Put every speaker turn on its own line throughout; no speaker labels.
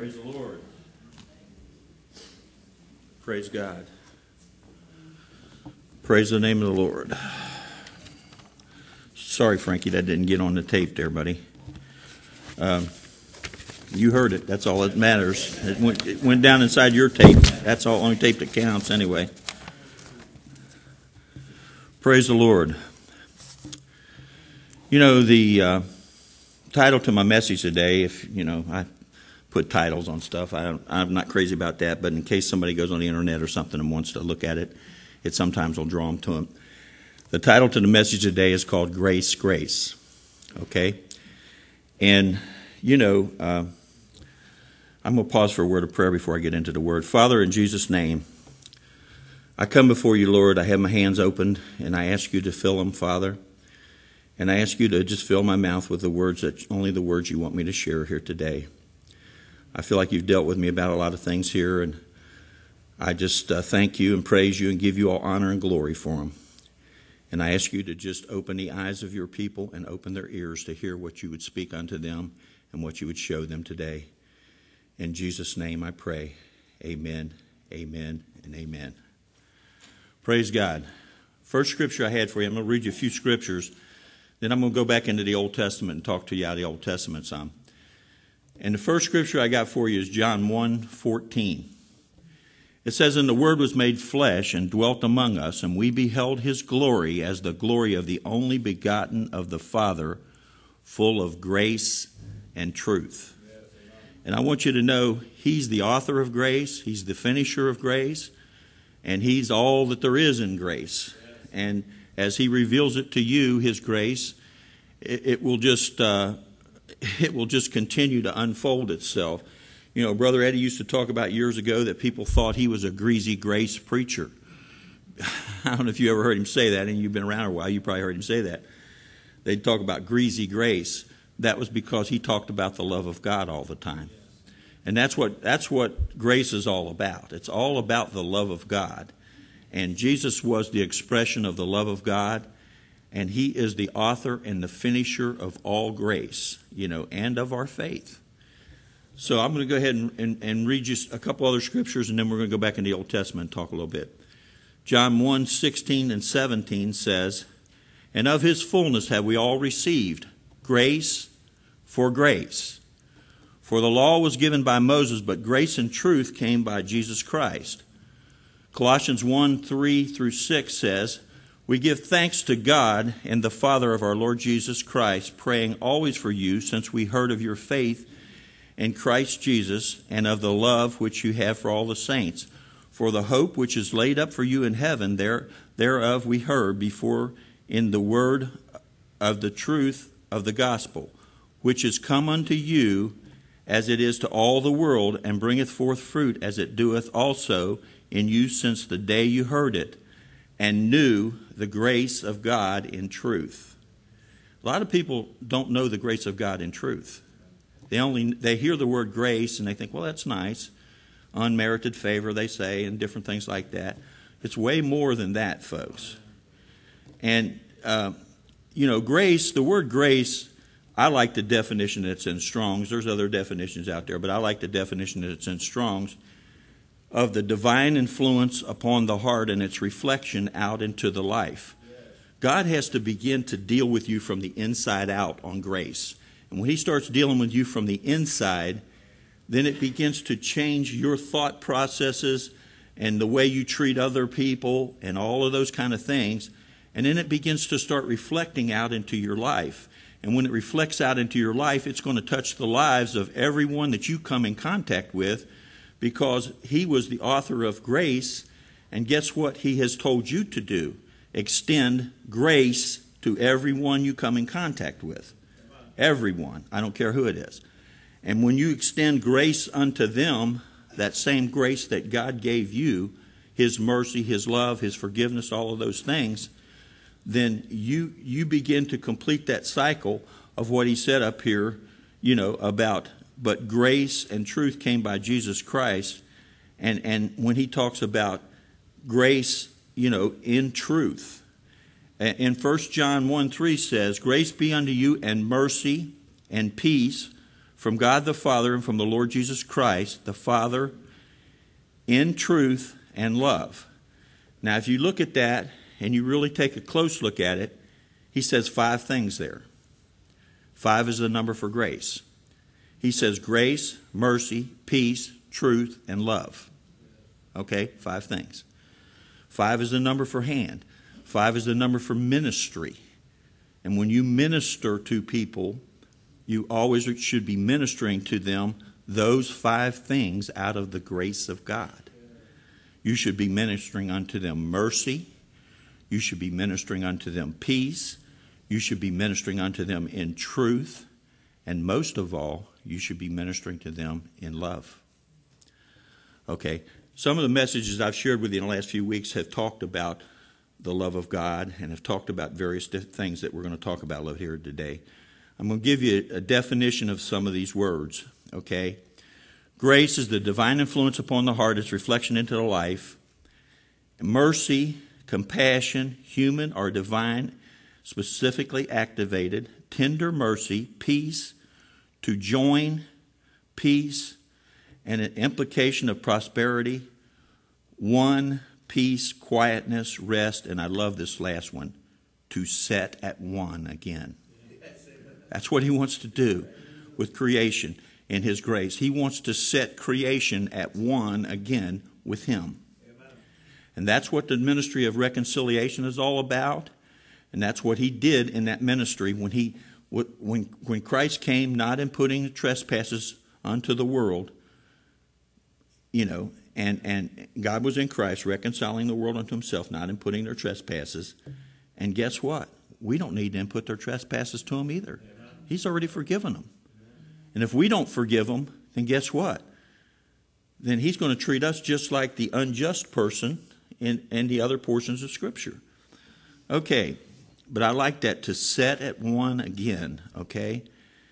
Praise the Lord. Praise God. Praise the name of the Lord. Sorry, Frankie, that didn't get on the tape there, buddy. You heard it. That's all that matters. It went down inside your tape. That's all only tape that counts anyway. Praise the Lord. You know, the title to my message today, I put titles on stuff. I'm not crazy about that, but in case somebody goes on the internet or something and wants to look at it, it sometimes will draw them to them. The title to the message today is called Grace, Grace. Okay? And, I'm going to pause for a word of prayer before I get into the word. Father, in Jesus' name, I come before you, Lord. I have my hands opened, and I ask you to fill them, Father. And I ask you to just fill my mouth with only the words you want me to share here today. I feel like you've dealt with me about a lot of things here, and I just thank you and praise you and give you all honor and glory for them. And I ask you to just open the eyes of your people and open their ears to hear what you would speak unto them and what you would show them today. In Jesus' name I pray. Amen, amen, and amen. Praise God. First scripture I had for you, I'm going to read you a few scriptures. Then I'm going to go back into the Old Testament and talk to you out of the Old Testament some. And the first scripture I got for you is John 1:14. It says, "And the Word was made flesh and dwelt among us, and we beheld his glory as the glory of the only begotten of the Father, full of grace and truth." And I want you to know he's the author of grace, he's the finisher of grace, and he's all that there is in grace. And as he reveals it to you, his grace, it will just continue to unfold itself. You know, Brother Eddie used to talk about years ago that people thought he was a greasy grace preacher. I don't know if you ever heard him say that, and you've been around a while, you probably heard him say that. They'd talk about greasy grace. That was because he talked about the love of God all the time. And that's what grace is all about. It's all about the love of God. And Jesus was the expression of the love of God, and he is the author and the finisher of all grace, and of our faith. So I'm going to go ahead and read you a couple other scriptures, and then we're going to go back in the Old Testament and talk a little bit. John 1:16 and 17 says, "And of his fullness have we all received grace for grace. For the law was given by Moses, but grace and truth came by Jesus Christ." Colossians 1:3 through 6 says, "We give thanks to God and the Father of our Lord Jesus Christ, praying always for you, since we heard of your faith in Christ Jesus, and of the love which you have for all the saints. For the hope which is laid up for you in heaven, thereof we heard before in the word of the truth of the gospel, which is come unto you as it is to all the world, and bringeth forth fruit as it doeth also in you since the day you heard it, and knew the grace of God in truth." A lot of people don't know the grace of God in truth. They hear the word grace and they think, well, that's nice. Unmerited favor, they say, and different things like that. It's way more than that, folks. And, grace, the word grace, I like the definition that's in Strong's. There's other definitions out there, but I like the definition that's in Strong's, of the divine influence upon the heart and its reflection out into the life. God has to begin to deal with you from the inside out on grace. And when he starts dealing with you from the inside, then it begins to change your thought processes and the way you treat other people and all of those kind of things. And then it begins to start reflecting out into your life. And when it reflects out into your life, it's going to touch the lives of everyone that you come in contact with, because he was the author of grace. And guess what he has told you to do? Extend grace to everyone you come in contact with. Everyone. I don't care who it is. And when you extend grace unto them, that same grace that God gave you, his mercy, his love, his forgiveness, all of those things, then you begin to complete that cycle of what he said up here, about, but grace and truth came by Jesus Christ. And when he talks about grace, in truth. In 1 John 1:3 says, "Grace be unto you and mercy and peace from God the Father and from the Lord Jesus Christ, the Father, in truth and love. Now, if you look at that and you really take a close look at it, he says 5 things there. 5 is the number for grace. He says grace, mercy, peace, truth, and love. Okay, 5 things. 5 is the number for hand. 5 is the number for ministry. And when you minister to people, you always should be ministering to them those 5 things out of the grace of God. You should be ministering unto them mercy. You should be ministering unto them peace. You should be ministering unto them in truth. And most of all, you should be ministering to them in love. Okay, some of the messages I've shared with you in the last few weeks have talked about the love of God and have talked about various things that we're going to talk about here today. I'm going to give you a definition of some of these words, okay? Grace is the divine influence upon the heart, its reflection into the life. Mercy, compassion, human or divine, specifically activated. Tender mercy, peace, to join, peace, and an implication of prosperity. One, peace, quietness, rest, and I love this last one, to set at one again. That's what he wants to do with creation in his grace. He wants to set creation at one again with him. And that's what the ministry of reconciliation is all about. And that's what he did in that ministry when Christ came, not in putting trespasses unto the world, and God was in Christ reconciling the world unto himself, not in putting their trespasses. And guess what? We don't need to input their trespasses to him either. He's already forgiven them. And if we don't forgive them, then guess what? Then he's going to treat us just like the unjust person in the other portions of Scripture. Okay, but I like that, to set at one again, okay?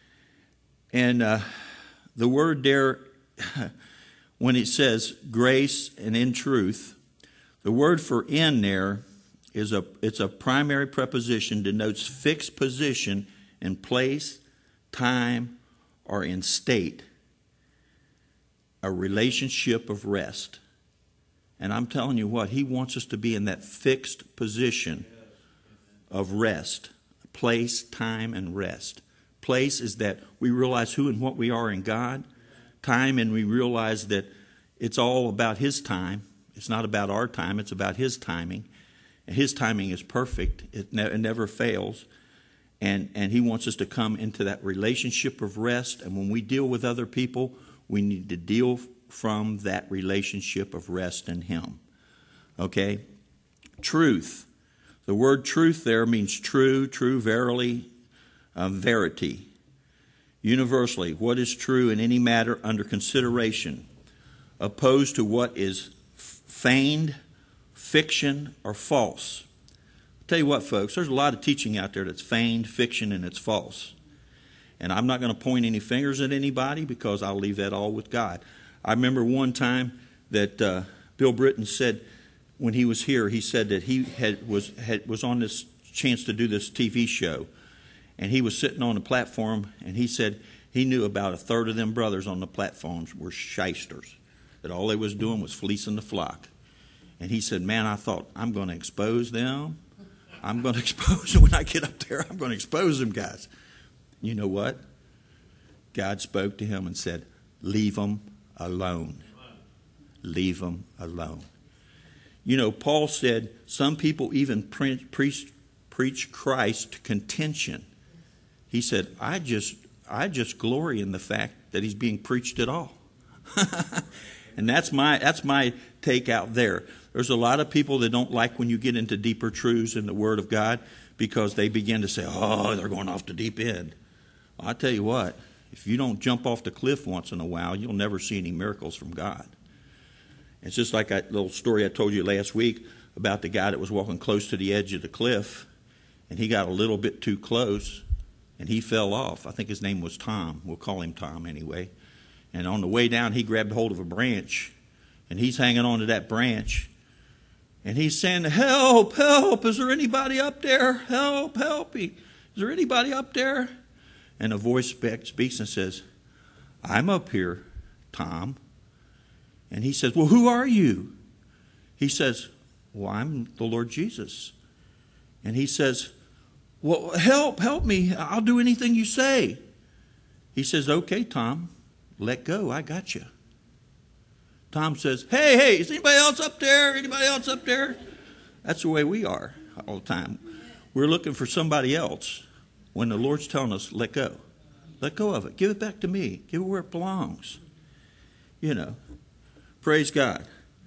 And the word there, when it says grace and in truth, the word for in there it's a primary preposition, denotes fixed position in place, time, or in state. A relationship of rest. And I'm telling you what, he wants us to be in that fixed position of rest. Place, time, and rest. Place is that we realize who and what we are in God. Time, and we realize that it's all about his time. It's not about our time. It's about his timing. And his timing is perfect. It never fails. And he wants us to come into that relationship of rest. And when we deal with other people, we need to deal from that relationship of rest in him. Okay? Truth. The word truth there means true, verily, verity. Universally, what is true in any matter under consideration, opposed to what is feigned, fiction, or false. I'll tell you what, folks, there's a lot of teaching out there that's feigned, fiction, and it's false. And I'm not going to point any fingers at anybody because I'll leave that all with God. I remember one time that Bill Britton said, when he was here, he said that he was on this chance to do this TV show. And he was sitting on the platform, and he said he knew about a third of them brothers on the platforms were shysters, that all they was doing was fleecing the flock. And he said, man, I thought, I'm going to expose them. I'm going to expose them when I get up there. I'm going to expose them guys. You know what? God spoke to him and said, leave them alone. Leave them alone. You know, Paul said some people even preach Christ to contention. He said, I just glory in the fact that he's being preached at all. And that's my take out there. There's a lot of people that don't like when you get into deeper truths in the Word of God because they begin to say, oh, they're going off the deep end. Well, I tell you what, if you don't jump off the cliff once in a while, you'll never see any miracles from God. It's just like that little story I told you last week about the guy that was walking close to the edge of the cliff, and he got a little bit too close, and he fell off. I think his name was Tom. We'll call him Tom anyway. And on the way down, he grabbed hold of a branch, and he's hanging on to that branch. And he's saying, help, help, is there anybody up there? Help, help. Is there anybody up there? And a voice speaks and says, I'm up here, Tom. And he says, well, who are you? He says, well, I'm the Lord Jesus. And he says, well, help me. I'll do anything you say. He says, okay, Tom, let go. I got you. Tom says, hey, is anybody else up there? Anybody else up there? That's the way we are all the time. We're looking for somebody else when the Lord's telling us, let go. Let go of it. Give it back to me. Give it where it belongs. You know, praise God.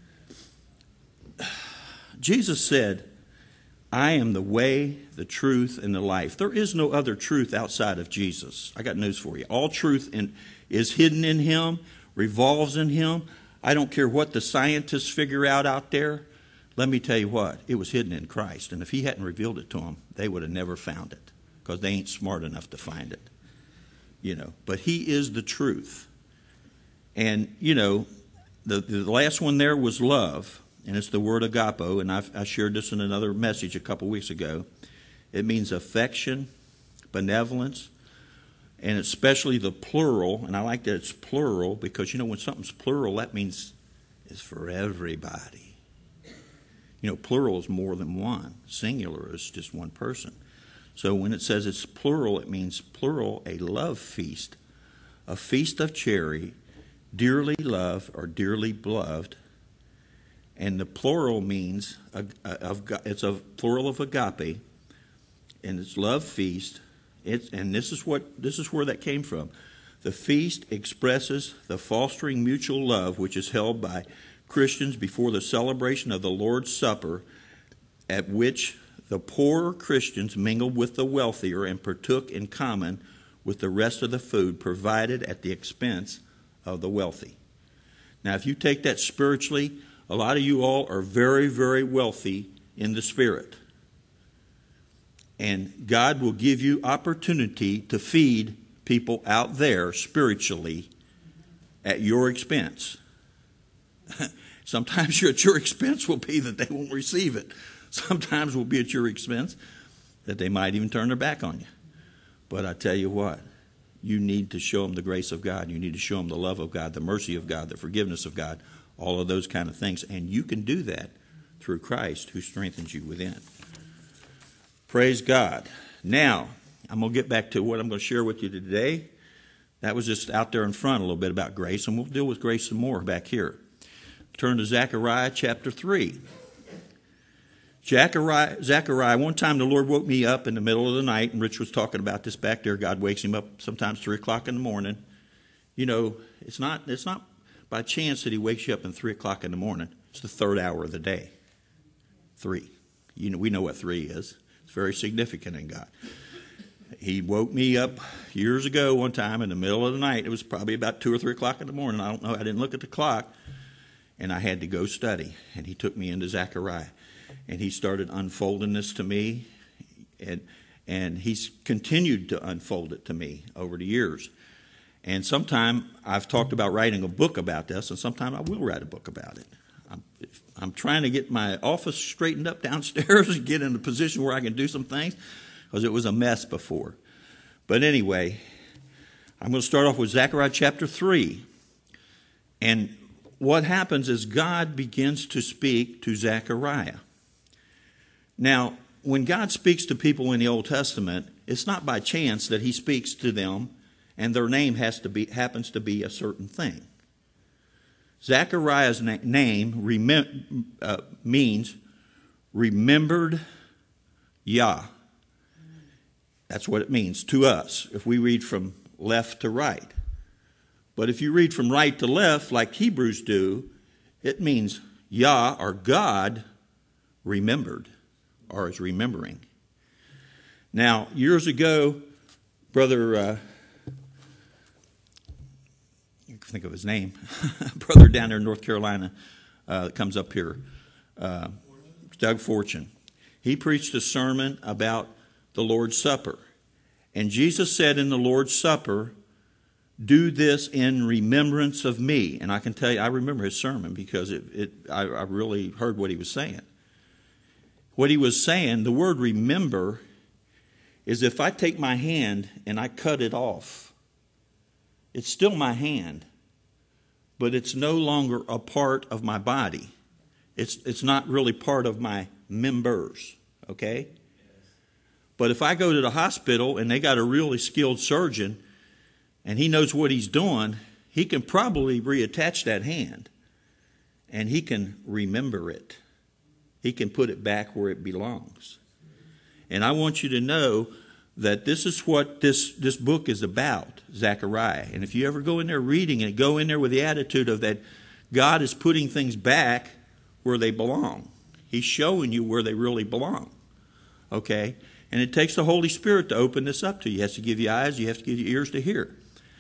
Jesus said, I am the way, the truth, and the life. There is no other truth outside of Jesus. I got news for you. All truth is hidden in him, revolves in him. I don't care what the scientists figure out there. Let me tell you what, it was hidden in Christ. And if he hadn't revealed it to them, they would have never found it because they ain't smart enough to find it. You know, but he is the truth. And, you know, the last one there was love. And it's the word agapo, and I shared this in another message a couple weeks ago. It means affection, benevolence, and especially the plural. And I like that it's plural because, you know, when something's plural, that means it's for everybody. You know, plural is more than one. Singular is just one person. So when it says it's plural, it means plural, a love feast, a feast of charity, dearly loved or dearly beloved. And the plural means, it's a plural of agape, and it's love feast. And this is where that came from. The feast expresses the fostering mutual love which is held by Christians before the celebration of the Lord's Supper, at which the poorer Christians mingled with the wealthier and partook in common with the rest of the food provided at the expense of the wealthy. Now, if you take that spiritually, a lot of you all are very, very wealthy in the spirit. And God will give you opportunity to feed people out there spiritually at your expense. Sometimes at your expense will be that they won't receive it. Sometimes will be at your expense that they might even turn their back on you. But I tell you what, you need to show them the grace of God. You need to show them the love of God, the mercy of God, the forgiveness of God. All of those kind of things. And you can do that through Christ who strengthens you within. Praise God. Now, I'm going to get back to what I'm going to share with you today. That was just out there in front a little bit about grace, and we'll deal with grace some more back here. Turn to Zechariah chapter 3. Zechariah, one time the Lord woke me up in the middle of the night, and Rich was talking about this back there. God wakes him up sometimes 3 o'clock in the morning. You know, it's not by chance that he wakes you up at 3 o'clock in the morning. It's the third hour of the day. 3. You know, we know what 3 is. It's very significant in God. He woke me up years ago one time in the middle of the night. It was probably about 2 or 3 o'clock in the morning. I don't know. I didn't look at the clock. And I had to go study. And he took me into Zechariah. And he started unfolding this to me. And he's continued to unfold it to me over the years. And sometime I've talked about writing a book about this, and sometime I will write a book about it. I'm trying to get my office straightened up downstairs and get in a position where I can do some things, because it was a mess before. But anyway, I'm going to start off with Zechariah chapter 3. And what happens is God begins to speak to Zechariah. Now, when God speaks to people in the Old Testament, it's not by chance that he speaks to them and their name happens to be a certain thing. Zechariah's name means remembered Yah. That's what it means to us if we read from left to right. But if you read from right to left like Hebrews do, it means Yah or God remembered or is remembering. Now, years ago, Brother... think of his name, brother down there in North Carolina that comes up here, Doug Fortune. He preached a sermon about the Lord's Supper. And Jesus said in the Lord's Supper, do this in remembrance of me. And I can tell you, I remember his sermon because I really heard what he was saying. What he was saying, the word remember, is if I take my hand and I cut it off, It's still my hand, but it's no longer a part of my body. It's not really part of my members, okay? But if I go to the hospital and they got a really skilled surgeon and he knows what he's doing, he can probably reattach that hand and he can remember it. He can put it back where it belongs. And I want you to know that this is what this book is about, Zechariah. And if you ever go in there reading it, go in there with the attitude of that God is putting things back where they belong. He's showing you where they really belong. Okay? And it takes the Holy Spirit to open this up to you. He has to give you eyes, you have to give you ears to hear.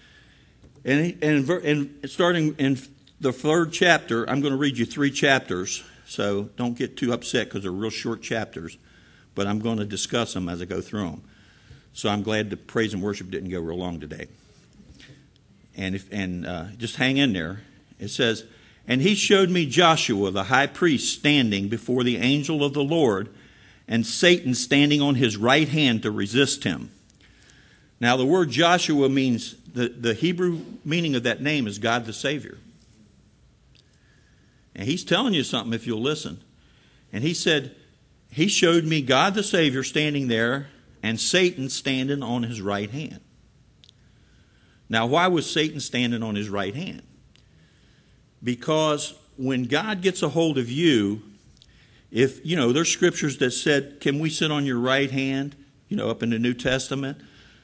And starting in the 3rd chapter, I'm going to read you 3 chapters, so don't get too upset because they're real short chapters, but I'm going to discuss them as I go through them. So I'm glad the praise and worship didn't go real long today. And just hang in there. It says, "And he showed me Joshua, the high priest, standing before the angel of the Lord, and Satan standing on his right hand to resist him." Now the word Joshua means, the Hebrew meaning of that name is God the Savior. And he's telling you something if you'll listen. And he said, he showed me God the Savior standing there and Satan standing on his right hand. Now why was Satan standing on his right hand? Because when God gets a hold of you, if, there's scriptures that said, can we sit on your right hand? Up in the New Testament,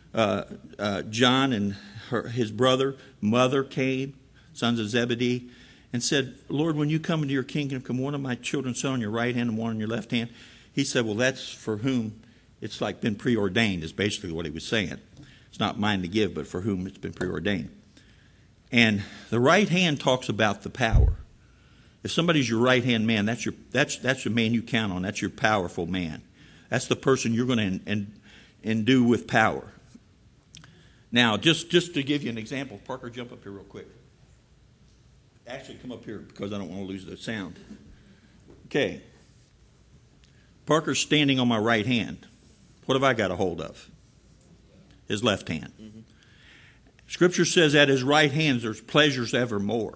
John and his mother came, sons of Zebedee, and said, "Lord, when you come into your kingdom, can one of my children sit on your right hand and one on your left hand?" He said, well, that's for whom it's like been preordained, is basically what he was saying. It's not mine to give, but for whom it's been preordained. And the right hand talks about the power. If somebody's your right-hand man, that's the man you count on. That's your powerful man. That's the person you're going to endue with power. Now, just to give you an example, Parker, jump up here real quick. Actually, come up here because I don't want to lose the sound. Okay. Parker's standing on my right hand. What have I got a hold of? His left hand. Mm-hmm. Scripture says at his right hand there's pleasures evermore.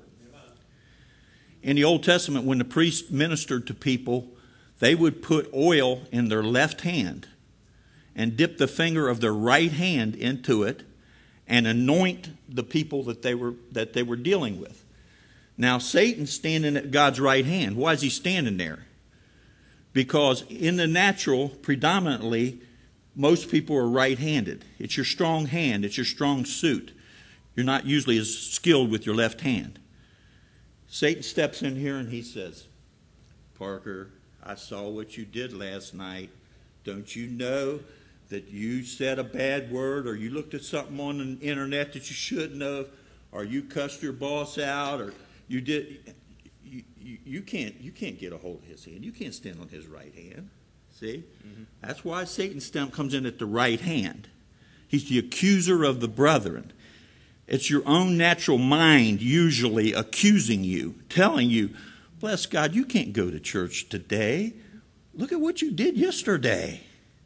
In the Old Testament, when the priest ministered to people, they would put oil in their left hand and dip the finger of their right hand into it and anoint the people that they were dealing with. Now, Satan's standing at God's right hand. Why is he standing there? Because in the natural, predominantly, most people are right-handed. It's your strong hand. It's your strong suit. You're not usually as skilled with your left hand. Satan steps in here and he says, "Parker, I saw what you did last night. Don't you know that you said a bad word, or you looked at something on the internet that you shouldn't have, or you cussed your boss out, or you did..." You can't get a hold of his hand. You can't stand on his right hand. See? Mm-hmm. That's why Satan's stem comes in at the right hand. He's the accuser of the brethren. It's your own natural mind usually accusing you, telling you, "Bless God, you can't go to church today. Look at what you did yesterday.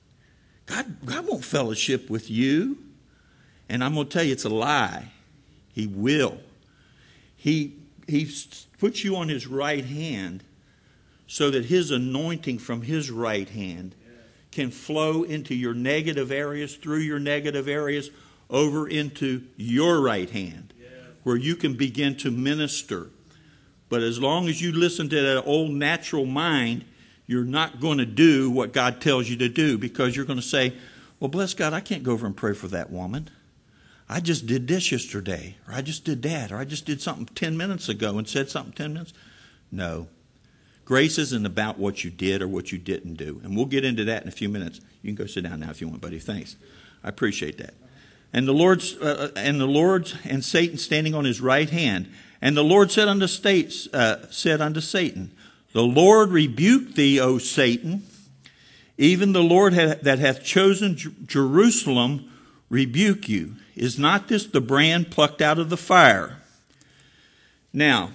God won't fellowship with you." And I'm going to tell you, it's a lie. He will. He puts you on his right hand so that his anointing from his right hand can flow into your negative areas, through your negative areas, over into your right hand, where you can begin to minister. But as long as you listen to that old natural mind, you're not going to do what God tells you to do, because you're going to say, "Well, bless God, I can't go over and pray for that woman. I just did this yesterday, or I just did that, or I just did something 10 minutes ago and said something 10 minutes. No. Grace isn't about what you did or what you didn't do. And we'll get into that in a few minutes. You can go sit down now if you want, buddy. Thanks. I appreciate that. And the Lord's and Satan standing on his right hand. And the Lord said unto Satan, "The Lord rebuke thee, O Satan. Even the Lord that hath chosen Jerusalem rebuke you. Is not this the brand plucked out of the fire?" Now,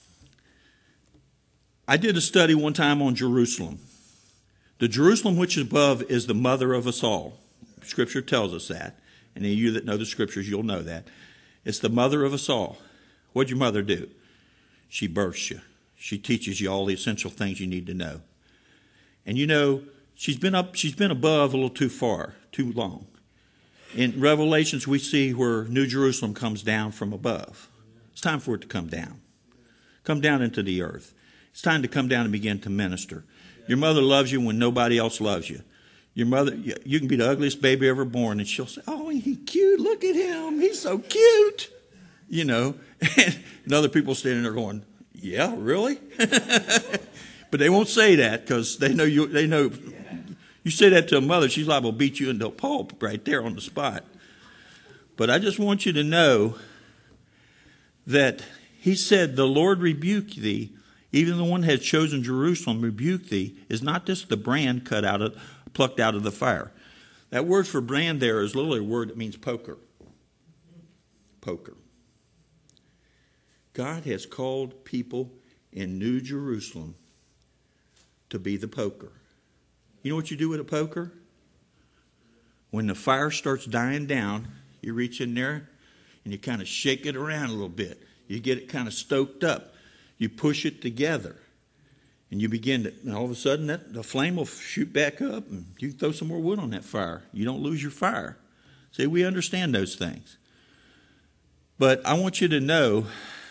I did a study one time on Jerusalem. The Jerusalem which is above is the mother of us all. Scripture tells us that. And any of you that know the Scriptures, you'll know that. It's the mother of us all. What'd your mother do? She births you. She teaches you all the essential things you need to know. And you know, she's been above a little too far, too long. In Revelations, we see where New Jerusalem comes down from above. It's time for it to come down. Come down into the earth. It's time to come down and begin to minister. Your mother loves you when nobody else loves you. Your mother, you can be the ugliest baby ever born, and she'll say, "Oh, ain't he cute? Look at him. He's so cute." You know, and other people standing there going, "Yeah, really?" But they won't say that because they know you. They know you say that to a mother, she's liable to beat you into a pulp right there on the spot. But I just want you to know that he said, "The Lord rebuke thee, even the one that has chosen Jerusalem rebuke thee," is not just the brand plucked out of the fire. That word for brand there is literally a word that means poker. Poker. God has called people in New Jerusalem to be the poker. You know what you do with a poker? When the fire starts dying down, you reach in there and you kind of shake it around a little bit. You get it kind of stoked up. You push it together. And you begin to, and all of a sudden the flame will shoot back up and you throw some more wood on that fire. You don't lose your fire. See, we understand those things. But I want you to know,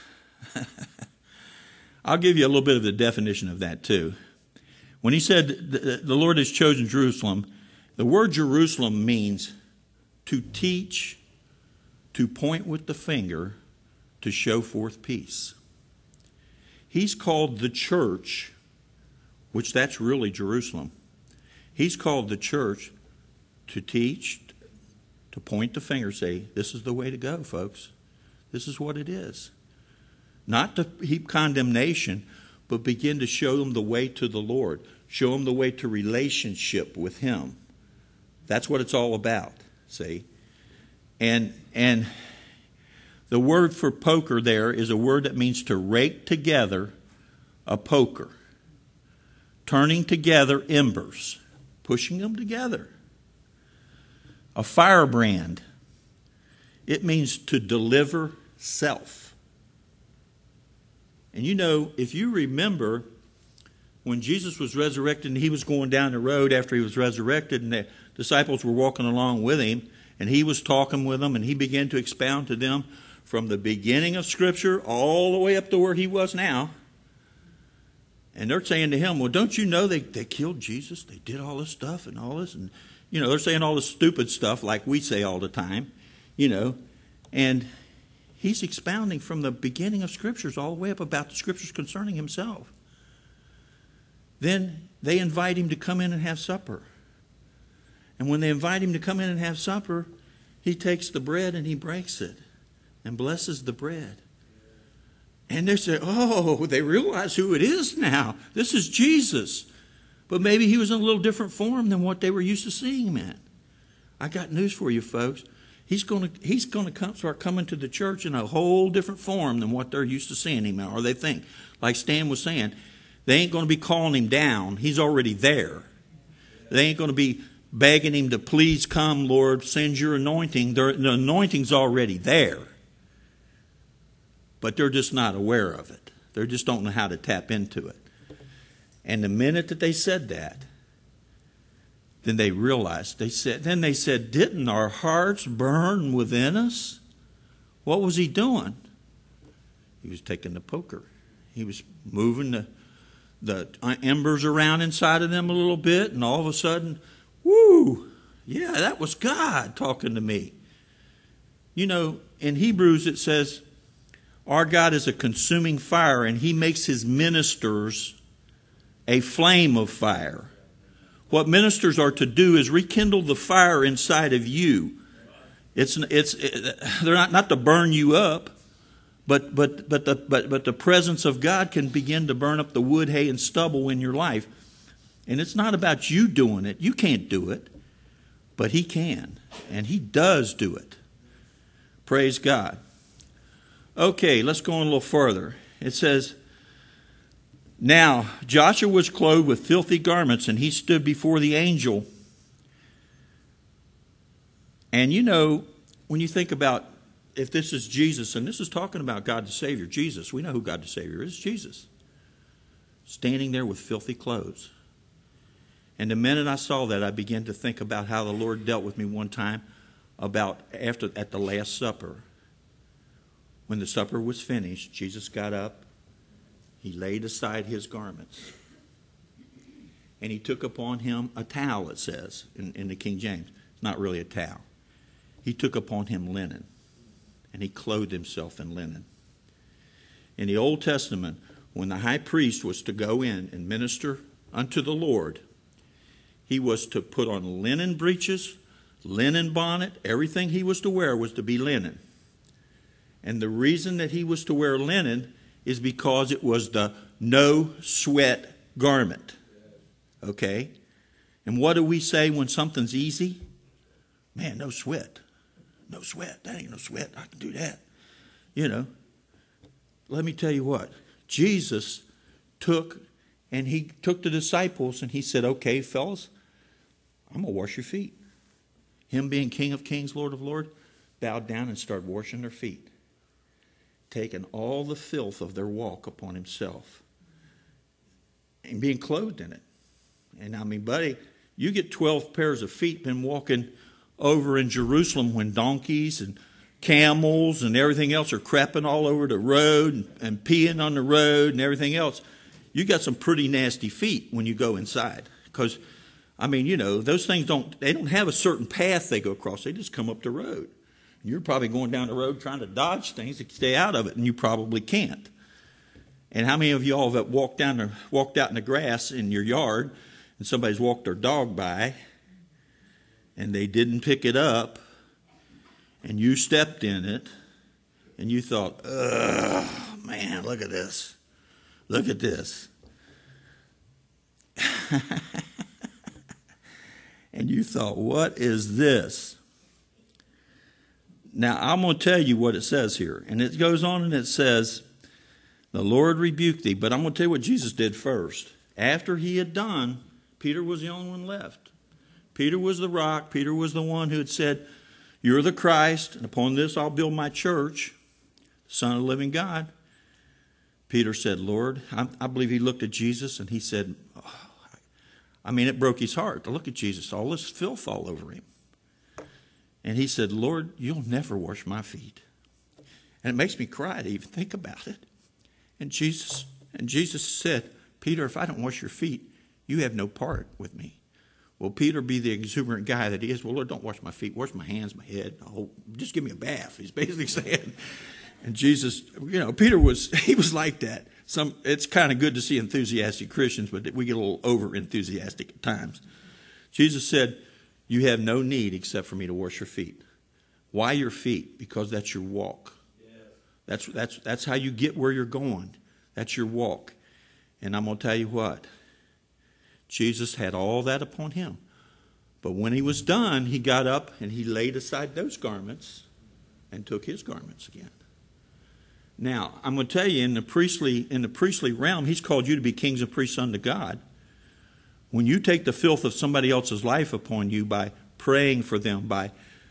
I'll give you a little bit of the definition of that too. When he said the Lord has chosen Jerusalem, the word Jerusalem means to teach, to point with the finger, to show forth peace. He's called the church, which that's really Jerusalem. He's called the church to teach, to point the finger, say, this is the way to go, folks. This is what it is. Not to heap condemnation, but begin to show them the way to the Lord. Show them the way to relationship with Him. That's what it's all about, see? And the word for poker there is a word that means to rake together a poker. Turning together embers. Pushing them together. A firebrand. It means to deliver self. And you know, if you remember, when Jesus was resurrected and he was going down the road after he was resurrected and the disciples were walking along with him and he was talking with them and he began to expound to them from the beginning of Scripture all the way up to where he was now. And they're saying to him, well, don't you know they killed Jesus? They did all this stuff and all this. And, you know, they're saying all this stupid stuff like we say all the time, you know. And he's expounding from the beginning of Scriptures all the way up about the Scriptures concerning himself. Then they invite him to come in and have supper. And when they invite him to come in and have supper, he takes the bread and he breaks it and blesses the bread. And they say, oh, they realize who it is now. This is Jesus. But maybe he was in a little different form than what they were used to seeing him in. I got news for you, folks. He's going to start coming to the church in a whole different form than what they're used to seeing him in, or they think. Like Stan was saying, they ain't going to be calling him down. He's already there. They ain't going to be begging him to please come, Lord, send your anointing. The anointing's already there. But they're just not aware of it. They just don't know how to tap into it. And the minute that they said that, then they realized, they said, didn't our hearts burn within us? What was he doing? He was taking the poker. He was moving the embers around inside of them a little bit, and all of a sudden, whoo, yeah, that was God talking to me. You know, in Hebrews it says, our God is a consuming fire, and he makes his ministers a flame of fire. What ministers are to do is rekindle the fire inside of you. They're not to burn you up, but the presence of God can begin to burn up the wood, hay, and stubble in your life. And it's not about you doing it. You can't do it, but he can, and he does do it. Praise God. Okay, let's go on a little further. It says, now Joshua was clothed with filthy garments, and he stood before the angel. And you know, when you think about if this is Jesus, and this is talking about God the Savior, Jesus, we know who God the Savior is, Jesus, standing there with filthy clothes. And the minute I saw that, I began to think about how the Lord dealt with me one time about at the Last Supper. When the supper was finished, Jesus got up, he laid aside his garments, and he took upon him a towel, it says, in the King James. It's not really a towel. He took upon him linen, and he clothed himself in linen. In the Old Testament, when the high priest was to go in and minister unto the Lord, he was to put on linen breeches, linen bonnet. Everything he was to wear was to be linen. And the reason that he was to wear linen is because it was the no sweat garment. Okay? And what do we say when something's easy? Man, no sweat. No sweat. That ain't no sweat. I can do that. You know. Let me tell you what. Jesus took the disciples and he said, okay, fellas, I'm going to wash your feet. Him being King of Kings, Lord of Lords, bowed down and started washing their feet, taking all the filth of their walk upon himself and being clothed in it. And I mean, buddy, you get 12 pairs of feet been walking over in Jerusalem when donkeys and camels and everything else are crapping all over the road and peeing on the road and everything else. You got some pretty nasty feet when you go inside. Because, I mean, you know, those things don't have a certain path they go across. They just come up the road. You're probably going down the road trying to dodge things to stay out of it, and you probably can't. And how many of you all have walked out in the grass in your yard, and somebody's walked their dog by, and they didn't pick it up, and you stepped in it, and you thought, ugh, man, look at this. Look at this. And you thought, what is this? Now, I'm going to tell you what it says here. And it goes on and it says, the Lord rebuked thee. But I'm going to tell you what Jesus did first. After he had done, Peter was the only one left. Peter was the rock. Peter was the one who had said, you're the Christ, and upon this I'll build my church, the Son of the living God. Peter said, Lord, I believe he looked at Jesus and he said, it broke his heart to look at Jesus, all this filth all over him. And he said, Lord, you'll never wash my feet. And it makes me cry to even think about it. And Jesus said, Peter, if I don't wash your feet, you have no part with me. Well, Peter, be the exuberant guy that he is, well, Lord, don't wash my feet. Wash my hands, my head. Just give me a bath, he's basically saying. And Jesus, Peter was like that. It's kind of good to see enthusiastic Christians, but we get a little over-enthusiastic at times. Jesus said, you have no need except for me to wash your feet. Why your feet? Because that's your walk. That's how you get where you're going. That's your walk. And I'm going to tell you what. Jesus had all that upon him. But when he was done, he got up and he laid aside those garments and took his garments again. Now, I'm going to tell you, in the priestly realm, he's called you to be kings and priests unto God. When you take the filth of somebody else's life upon you by praying for them, by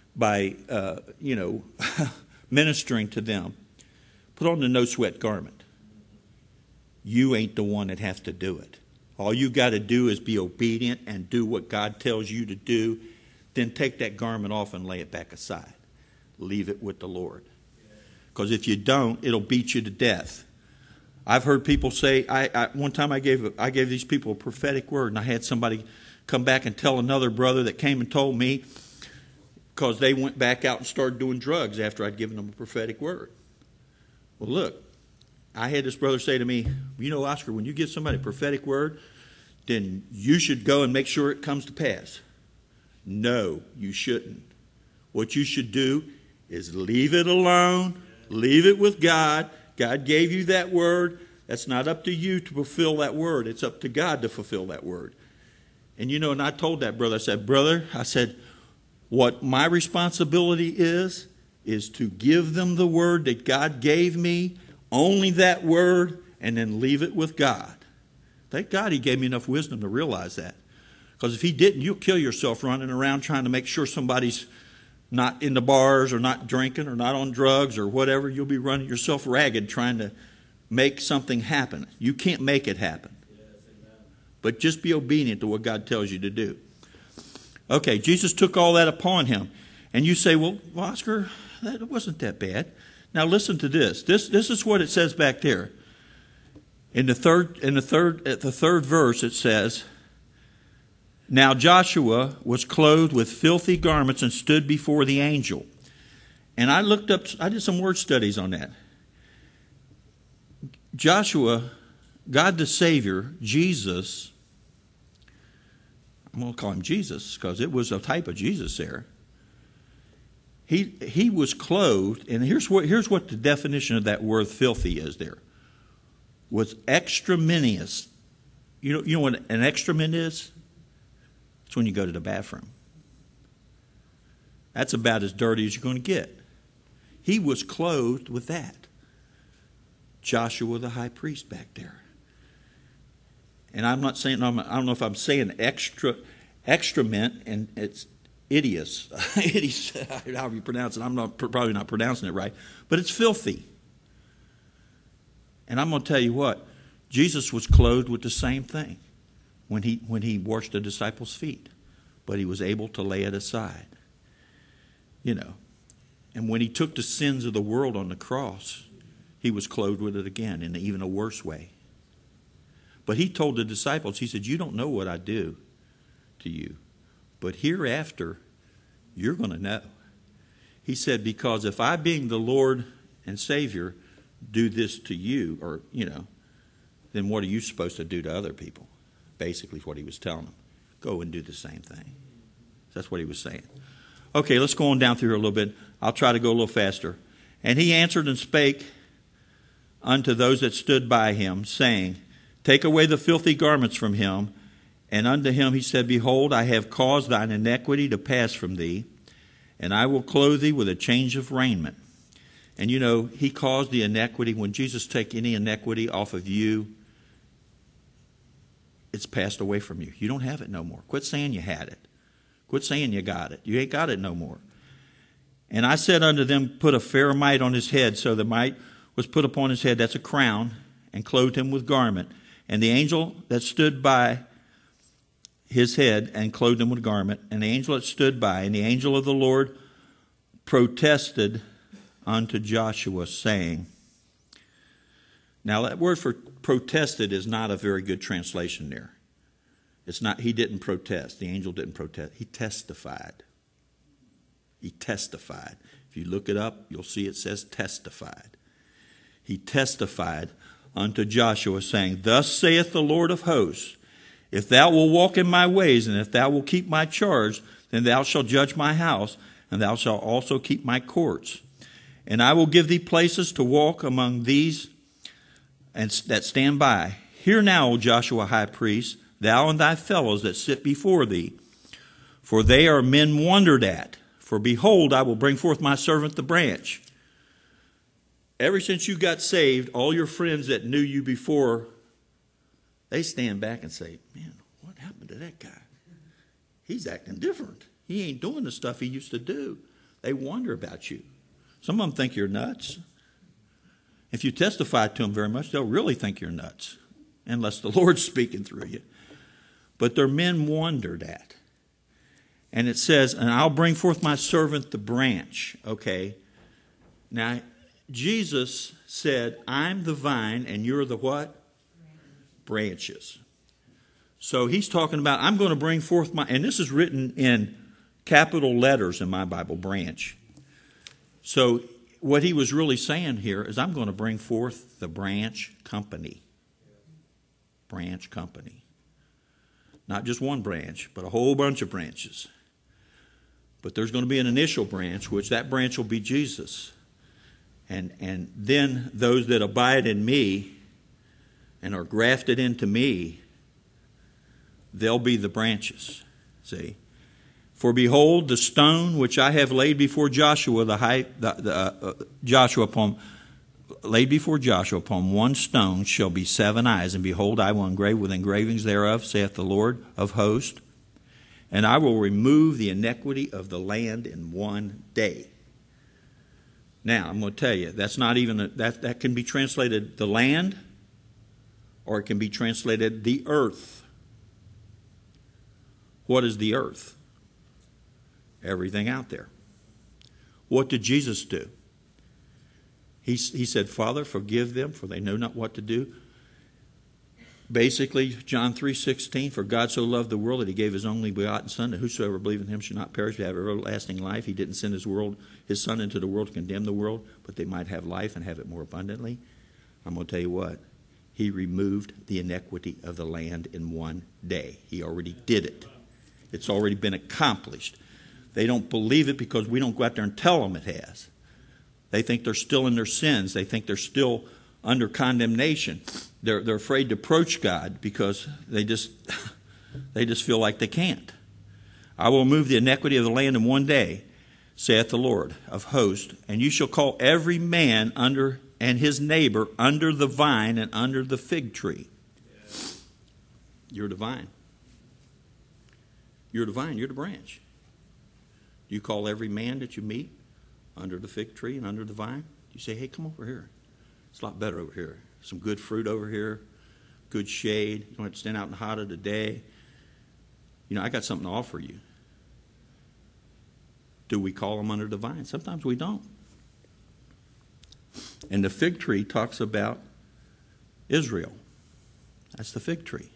ministering to them, put on the no sweat garment. You ain't the one that has to do it. All you got to do is be obedient and do what God tells you to do. Then take that garment off and lay it back aside. Leave it with the Lord. Because if you don't, it'll beat you to death. I've heard people say, one time I gave these people a prophetic word, and I had somebody come back and tell another brother that came and told me, because they went back out and started doing drugs after I'd given them a prophetic word. Well, look, I had this brother say to me, Oscar, when you give somebody a prophetic word, then you should go and make sure it comes to pass. No, you shouldn't. What you should do is leave it alone, leave it with God. God gave you that word. That's not up to you to fulfill that word. It's up to God to fulfill that word. And and I told that brother, I said, what my responsibility is to give them the word that God gave me, only that word, and then leave it with God. Thank God he gave me enough wisdom to realize that. Because if he didn't, you'll kill yourself running around trying to make sure somebody's not in the bars or not drinking or not on drugs or whatever, you'll be running yourself ragged trying to make something happen. You can't make it happen. But just be obedient to what God tells you to do. Okay, Jesus took all that upon him. And you say, well, Oscar, that wasn't that bad. Now listen to this. This is what it says back there. At the third verse it says, now Joshua was clothed with filthy garments and stood before the angel. And I did some word studies on that. Joshua, God the Savior, Jesus, I'm going to call him Jesus because it was a type of Jesus there. He was clothed, and here's what the definition of that word filthy is there. Was extraneous. You know what an excrement is? It's when you go to the bathroom. That's about as dirty as you're going to get. He was clothed with that. Joshua the high priest back there. And I'm not saying, I don't know if I'm saying excrement, and it's idios, however you pronounce it. I'm probably not pronouncing it right, but it's filthy. And I'm going to tell you what, Jesus was clothed with the same thing when he washed the disciples' feet, but he was able to lay it aside. And when he took the sins of the world on the cross, he was clothed with it again in even a worse way. But he told the disciples, he said, you don't know what I do to you, but hereafter you're going to know. He said, because if I, being the Lord and Savior, do this to you, or, then what are you supposed to do to other people? Basically is what he was telling them. Go and do the same thing. That's what he was saying. Okay, let's go on down through here a little bit. I'll try to go a little faster. And he answered and spake unto those that stood by him, saying, take away the filthy garments from him. And unto him he said, behold, I have caused thine iniquity to pass from thee, and I will clothe thee with a change of raiment. And he caused the iniquity. When Jesus take any iniquity off of you, it's passed away from you. You don't have it no more. Quit saying you had it. Quit saying you got it. You ain't got it no more. And I said unto them, put a fair mite on his head. So the mite was put upon his head, that's a crown, and clothed him with garment. And the angel that stood by his head and clothed him with garment, and the angel that stood by, and the angel of the Lord protested unto Joshua, saying, now that word for protested is not a very good translation there. It's not, he didn't protest. The angel didn't protest. He testified. He testified. If you look it up, you'll see it says testified. He testified unto Joshua, saying, thus saith the Lord of hosts, if thou wilt walk in my ways, and if thou wilt keep my charge, then thou shalt judge my house, and thou shalt also keep my courts. And I will give thee places to walk among these and that stand by. Hear now, O Joshua high priest, thou and thy fellows that sit before thee, for they are men wondered at. For behold, I will bring forth my servant the branch. Ever since you got saved, all your friends that knew you before, they stand back and say, man, what happened to that guy? He's acting different. He ain't doing the stuff he used to do. They wonder about you. Some of them think you're nuts. If you testify to them very much, they'll really think you're nuts, unless the Lord's speaking through you. But they're men wondered at. And it says, and I'll bring forth my servant the branch. Okay. Now, Jesus said, I'm the vine and you're the what? Branches. So he's talking about, I'm going to bring forth my, and this is written in capital letters in my Bible, branch. So what he was really saying here is, I'm going to bring forth the branch company. Branch company. Not just one branch, but a whole bunch of branches. But there's going to be an initial branch, which that branch will be Jesus. And then those that abide in me and are grafted into me, they'll be the branches. See? For behold, the stone which I have laid before Joshua, laid before Joshua upon one stone shall be 7 eyes. And behold, I will engrave with engravings thereof, saith the Lord of hosts. and I will remove the iniquity of the land in one day. Now, I'm going to tell you, that's not even, that can be translated the land, or it can be translated the earth. What is the earth? Everything out there. What did Jesus do? He said, Father, forgive them, for they know not what to do. Basically, John 3:16, for God so loved the world that he gave his only begotten Son, that whosoever believe in him should not perish but have everlasting life. He didn't send his Son into the world to condemn the world, but they might have life and have it more abundantly. I'm going to tell you what. He removed the iniquity of the land in one day. He already did it. It's already been accomplished. They don't believe it because we don't go out there and tell them it has. They think they're still in their sins. They think they're still under condemnation. They're afraid to approach God because they just feel like they can't. I will remove the iniquity of the land in one day, saith the Lord of hosts, and you shall call every man under and his neighbor under the vine and under the fig tree. You're the vine. You're the vine. You're the branch. You call every man that you meet under the fig tree and under the vine. You say, hey, come over here. It's a lot better over here. Some good fruit over here, good shade. You don't have to stand out in the hot of the day. You know, I got something to offer you. Do we call them under the vine? Sometimes we don't. And the fig tree talks about Israel. That's the fig tree.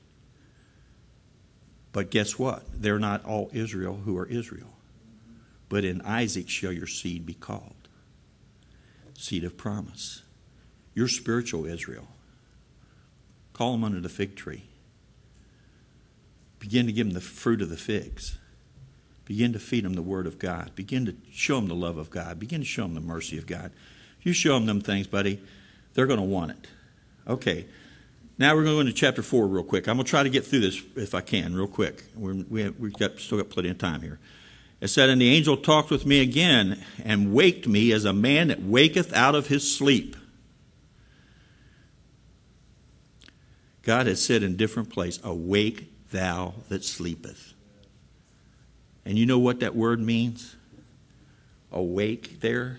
But guess what? They're not all Israel who are Israel. But in Isaac shall your seed be called. Seed of promise. You're spiritual Israel. Call them under the fig tree. Begin to give them the fruit of the figs. Begin to feed them the word of God. Begin to show them the love of God. Begin to show them the mercy of God. If you show them things, buddy, they're going to want it. Okay. Now we're going to go into chapter 4 real quick. I'm going to try to get through this if I can real quick. We've still got plenty of time here. It said, and the angel talked with me again and waked me as a man that waketh out of his sleep. God has said in different places, awake thou that sleepeth. And you know what that word means? Awake there.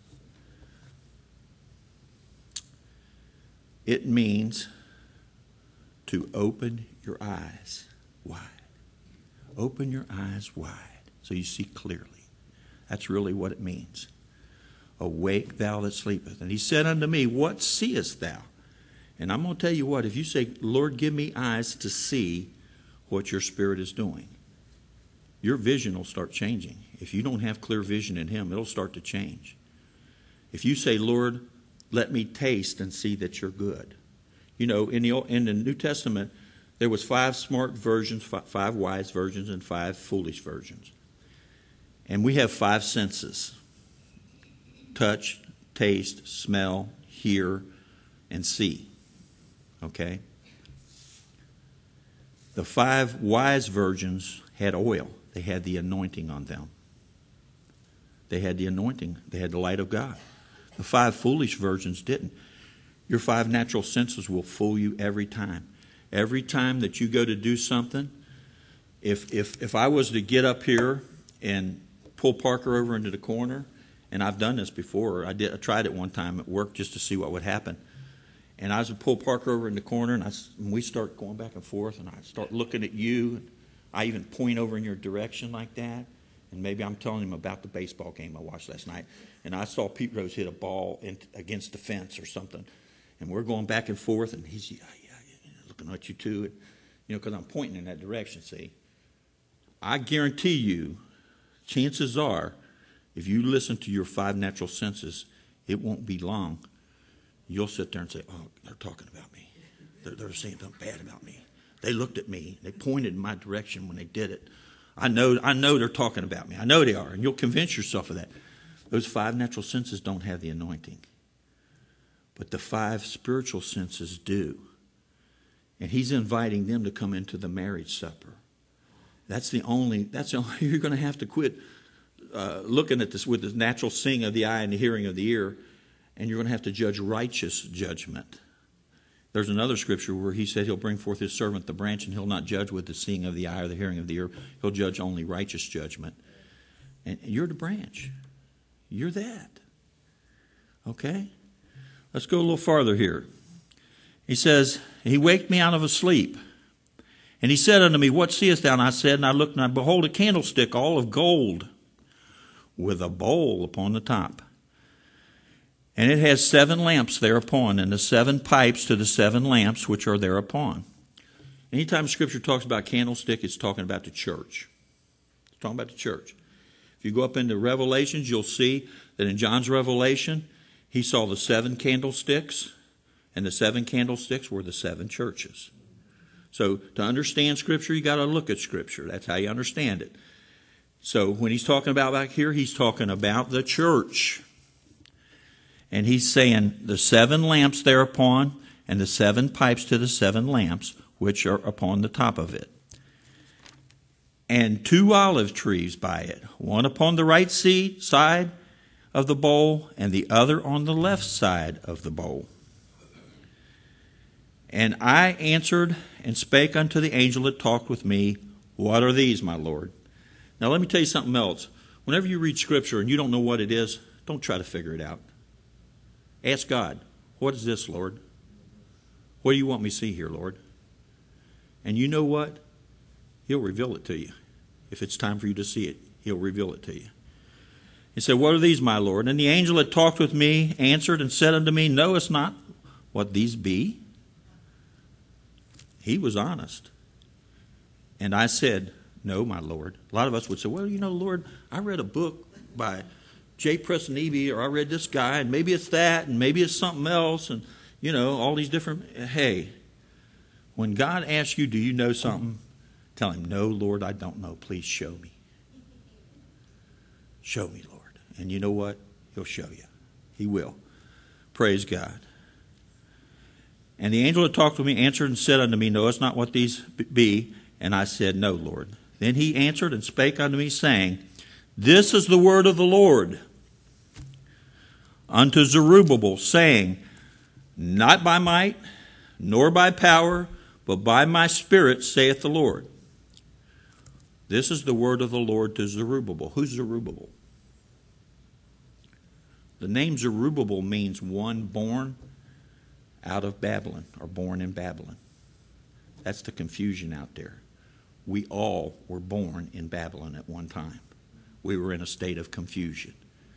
It means to open your eyes wide. Open your eyes wide so you see clearly. That's really what it means. Awake thou that sleepeth. And he said unto me, what seest thou? And I'm going to tell you what, if you say, Lord, give me eyes to see what your spirit is doing, your vision will start changing. If you don't have clear vision in him, it'll start to change. If you say, Lord, let me taste and see that you're good. You know, in the New Testament, there was 5 smart virgins, 5 wise virgins, and 5 foolish virgins. And we have 5 senses. Touch, taste, smell, hear, and see. Okay? The 5 wise virgins had oil. They had the anointing on them. They had the anointing. They had the light of God. The 5 foolish virgins didn't. Your 5 natural senses will fool you every time. Every time that you go to do something, if I was to get up here and pull Parker over into the corner, and I've done this before. I tried it one time at work just to see what would happen. And I was to pull Parker over in the corner, and we start going back and forth, and I start looking at you. And I even point over in your direction like that. And maybe I'm telling him about the baseball game I watched last night. And I saw Pete Rose hit a ball against the fence or something. And we're going back and forth, and he's looking at you too. Because I'm pointing in that direction, see. I guarantee you, chances are, if you listen to your 5 natural senses, it won't be long. You'll sit there and say, oh, they're talking about me. They're saying something bad about me. They looked at me. They pointed in my direction when they did it. I know they're talking about me. I know they are. And you'll convince yourself of that. Those 5 natural senses don't have the anointing. But the 5 spiritual senses do. And he's inviting them to come into the marriage supper. That's the only you're going to have to quit looking at this with the natural seeing of the eye and the hearing of the ear, and you're going to have to judge righteous judgment. There's another scripture where he said he'll bring forth his servant the branch, and he'll not judge with the seeing of the eye or the hearing of the ear. He'll judge only righteous judgment. And you're the branch. You're that. Okay? Let's go a little farther here. He says, he waked me out of a sleep. And he said unto me, what seest thou? And I said, and I looked, and I behold a candlestick all of gold, with a bowl upon the top. And it has 7 lamps thereupon, and the 7 pipes to the 7 lamps which are thereupon. Anytime Scripture talks about candlestick, it's talking about the church. It's talking about the church. If you go up into Revelations, you'll see that in John's Revelation, he saw the 7 candlesticks, and the 7 candlesticks were the 7 churches. So to understand Scripture, you got to look at Scripture. That's how you understand it. So when he's talking about back here, he's talking about the church. And he's saying the 7 lamps thereupon, and the 7 pipes to the 7 lamps, which are upon the top of it. And 2 olive trees by it, one upon the right side of the bowl, and the other on the left side of the bowl. And I answered and spake unto the angel that talked with me, what are these, my Lord? Now let me tell you something else. Whenever you read Scripture and you don't know what it is, don't try to figure it out. Ask God, what is this, Lord? What do you want me to see here, Lord? And you know what? He'll reveal it to you. If it's time for you to see it, he'll reveal it to you. He said, what are these, my Lord? And the angel that talked with me answered and said unto me, knowest not what these be? He was honest. And I said, no, my Lord. A lot of us would say, well, Lord, I read a book by J. Preston Eby, or I read this guy, and maybe it's that, and maybe it's something else, and, all these different. Hey, when God asks you, do you know something? Tell him, no, Lord, I don't know. Please show me. Show me, Lord. And you know what? He'll show you. He will. Praise God. And the angel that talked with me answered and said unto me, knowest not what these be? And I said, no, Lord. Then he answered and spake unto me, saying, this is the word of the Lord unto Zerubbabel, saying, not by might, nor by power, but by my Spirit, saith the Lord. This is the word of the Lord to Zerubbabel. Who's Zerubbabel? The name Zerubbabel means one born out of Babylon, or born in Babylon. That's the confusion out there. We all were born in Babylon at one time. We were in a state of confusion.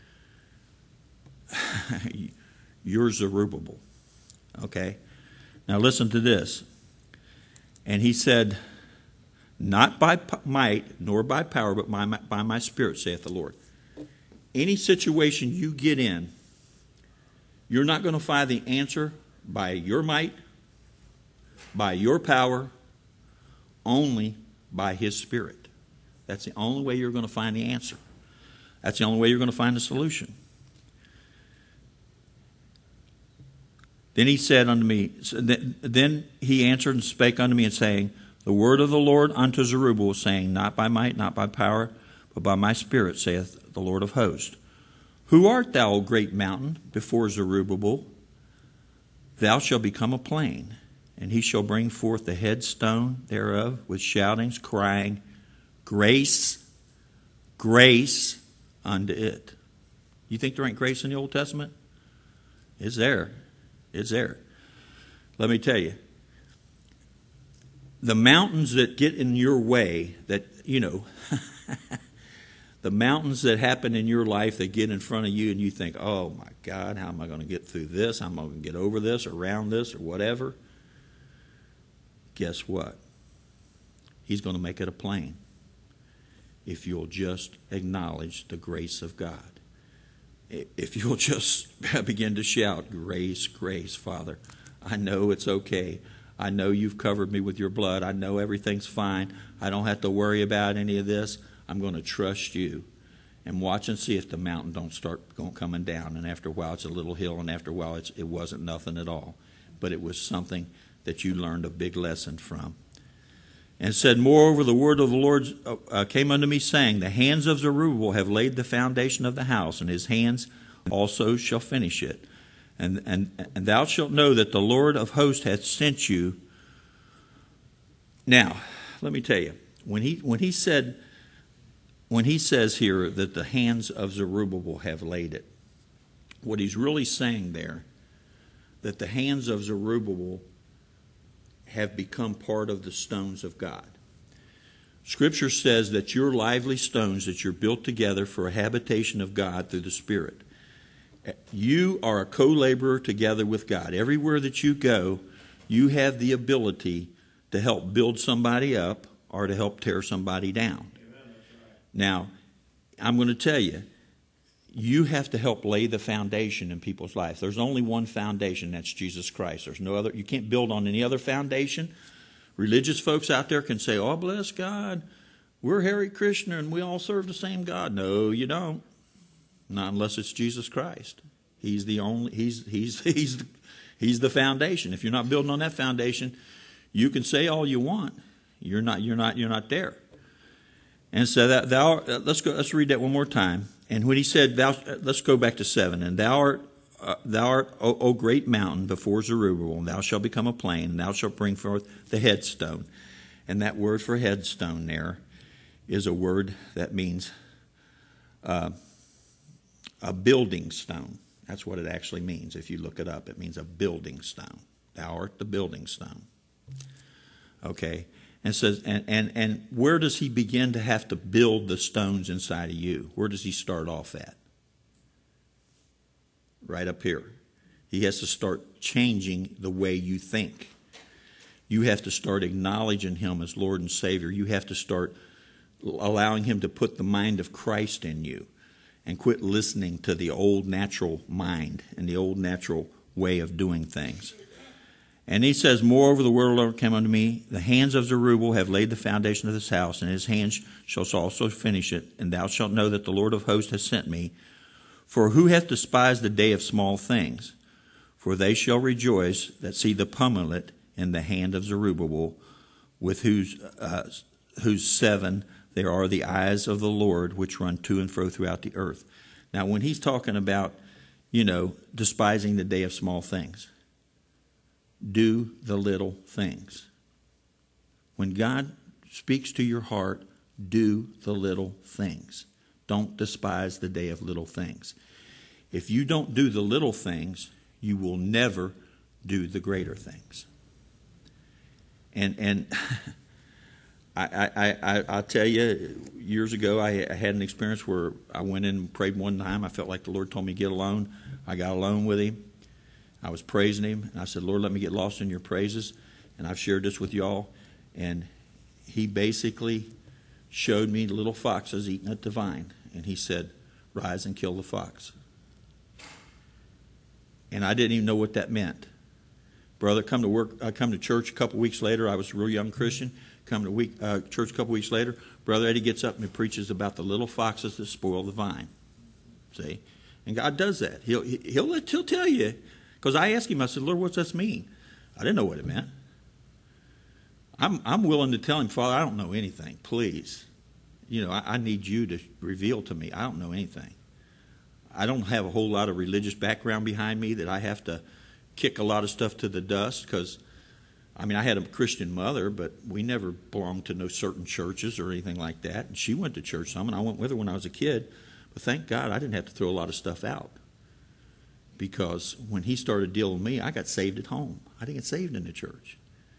You're Zerubbabel. Okay? Now listen to this. And he said, not by might, nor by power, but by my Spirit, saith the Lord. Any situation you get in, you're not going to find the answer by your might, by your power, only by his Spirit. That's the only way you're going to find the answer. That's the only way you're going to find the solution. Then he said unto me, then he answered and spake unto me, and saying, the word of the Lord unto Zerubbabel, saying, not by might, not by power, but by my Spirit, saith the Lord of hosts. Who art thou, O great mountain, before Zerubbabel? Thou shalt become a plain, and he shall bring forth the headstone thereof with shoutings, crying, grace, grace unto it. You think there ain't grace in the Old Testament? It's there. It's there. Let me tell you, the mountains that get in your way, that, the mountains that happen in your life that get in front of you and you think, oh my God, how am I going to get through this? How am I going to get over this or around this or whatever? Guess what? He's going to make it a plain if you'll just acknowledge the grace of God. If you'll just begin to shout, grace, grace, Father. I know it's okay. I know you've covered me with your blood. I know everything's fine. I don't have to worry about any of this. I'm going to trust you. And watch and see if the mountain don't start coming down. And after a while, it's a little hill. And after a while, it wasn't nothing at all. But it was something that you learned a big lesson from. And said, moreover, the word of the Lord came unto me, saying, the hands of Zerubbabel have laid the foundation of the house, and his hands also shall finish it. And thou shalt know that the Lord of hosts hath sent you. Now, let me tell you, when he says here that the hands of Zerubbabel have laid it, what he's really saying there, that the hands of Zerubbabel have become part of the stones of God. Scripture says that you're lively stones, that you're built together for a habitation of God through the Spirit. You are a co-laborer together with God. Everywhere that you go, you have the ability to help build somebody up or to help tear somebody down. Now, I'm going to tell you, you have to help lay the foundation in people's lives. There's only one foundation, that's Jesus Christ. There's no other. You can't build on any other foundation. Religious folks out there can say, "Oh, bless God, we're Hare Krishna and we all serve the same God." No, you don't. Not unless it's Jesus Christ. He's the only. He's the foundation. If you're not building on that foundation, you can say all you want. You're not there. And so that let's read that one more time. And when he said, let's go back to 7. And thou art, O great mountain, before Zerubbabel, and thou shalt become a plain, and thou shalt bring forth the headstone. And that word for headstone there is a word that means a building stone. That's what it actually means. If you look it up, it means a building stone. Thou art the building stone. Okay. And says, and where does he begin to have to build the stones inside of you? Where does he start off at? Right up here. He has to start changing the way you think. You have to start acknowledging him as Lord and Savior. You have to start allowing him to put the mind of Christ in you and quit listening to the old natural mind and the old natural way of doing things. And he says, moreover, the word of the Lord came unto me, the hands of Zerubbabel have laid the foundation of this house, and his hands shall also finish it. And thou shalt know that the Lord of hosts has sent me. For who hath despised the day of small things? For they shall rejoice that see the pommelet in the hand of Zerubbabel, with whose 7 there are the eyes of the Lord, which run to and fro throughout the earth. Now, when he's talking about, despising the day of small things, do the little things. When God speaks to your heart, do the little things. Don't despise the day of little things. If you don't do the little things, you will never do the greater things. And I tell you, years ago I had an experience where I went in and prayed one time. I felt like the Lord told me to get alone. I got alone with him. I was praising him, and I said, Lord, let me get lost in your praises. And I've shared this with y'all. And he basically showed me the little foxes eating at the vine. And he said, rise and kill the fox. And I didn't even know what that meant. Brother, come to church a couple weeks later. I was a real young Christian. Come to church a couple weeks later. Brother Eddie gets up and he preaches about the little foxes that spoil the vine. See? And God does that. He'll tell you. Because I asked him, I said, Lord, what's this mean? I didn't know what it meant. I'm willing to tell him, Father, I don't know anything. Please. I need you to reveal to me. I don't know anything. I don't have a whole lot of religious background behind me that I have to kick a lot of stuff to the dust. Because, I had a Christian mother, but we never belonged to no certain churches or anything like that. And she went to church some, and I went with her when I was a kid. But thank God I didn't have to throw a lot of stuff out. Because when he started dealing with me, I got saved at home. I didn't get saved in the church.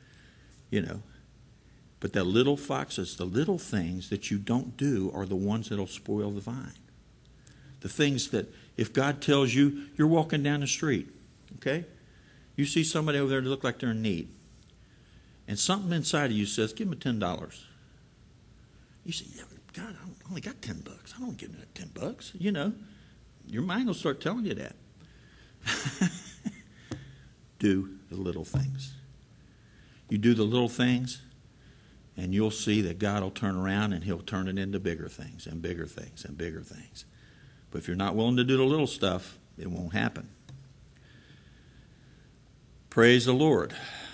But the little foxes, the little things that you don't do are the ones that will spoil the vine. The things that, if God tells you, you're walking down the street, okay? You see somebody over there that look like they're in need. And something inside of you says, give them $10. You say, yeah, God, I only got $10. I don't give them that $10. Your mind will start telling you that. Do the little things. You do the little things, and you'll see that God will turn around and he'll turn it into bigger things and bigger things and bigger things. But if you're not willing to do the little stuff, it won't happen. Praise the Lord.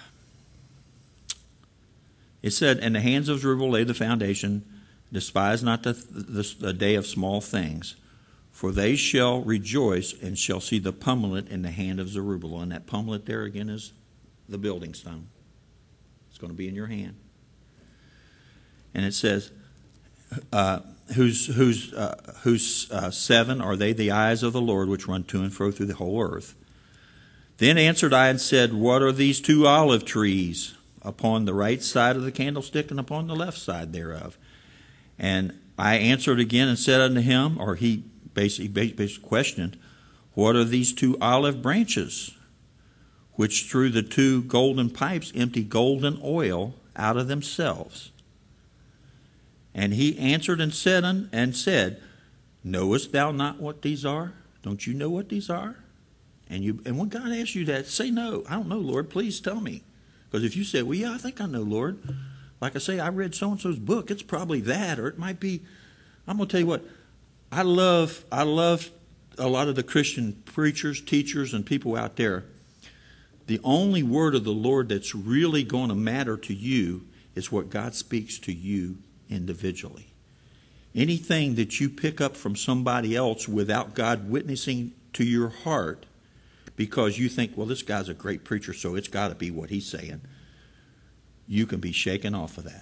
It said, and the hands of Zerubbabel laid the foundation, despise not the day of small things, For they shall rejoice and shall see the pommelet in the hand of Zerubbabel. And that pommelet there again is the building stone. It's going to be in your hand. And it says, whose seven are they? The eyes of the Lord, which run to and fro through the whole earth. Then answered I and said, what are these two olive trees upon the right side of the candlestick and upon the left side thereof? And I answered again and said unto him, or he basically questioned, what are these two olive branches, which through the two golden pipes empty golden oil out of themselves? And he answered and said, knowest thou not what these are? Don't you know what these are? And when God asks you that, say no. I don't know, Lord. Please tell me. Because if you say, well, yeah, I think I know, Lord. Like I say, I read so-and-so's book. It's probably that, or it might be. I'm going to tell you what. I love a lot of the Christian preachers, teachers, and people out there. The only word of the Lord that's really going to matter to you is what God speaks to you individually. Anything that you pick up from somebody else without God witnessing to your heart, because you think, well, this guy's a great preacher, so it's got to be what he's saying, you can be shaken off of that.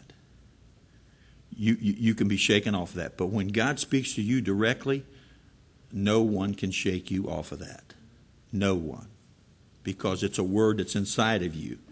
You can be shaken off of that. But when God speaks to you directly, no one can shake you off of that. No one. Because it's a word that's inside of you.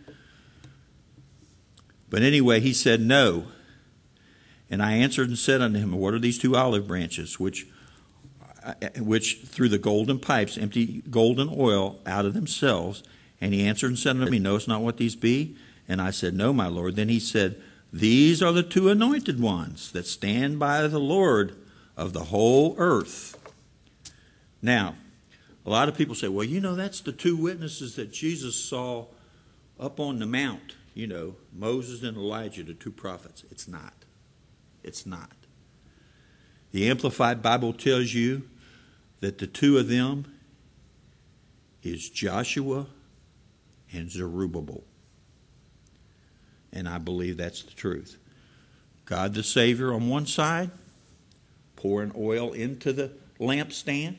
But anyway, he said no. And I answered and said unto him, what are these two olive branches, which through the golden pipes empty golden oil out of themselves? And he answered and said unto me, knowest not what these be? And I said, no, my Lord. Then he said, these are the two anointed ones that stand by the Lord of the whole earth. Now, a lot of people say, well, that's the two witnesses that Jesus saw up on the mount. Moses and Elijah, the two prophets. It's not. It's not. The Amplified Bible tells you that the two of them is Joshua and Zerubbabel. And I believe that's the truth. God the Savior on one side, pouring oil into the lampstand.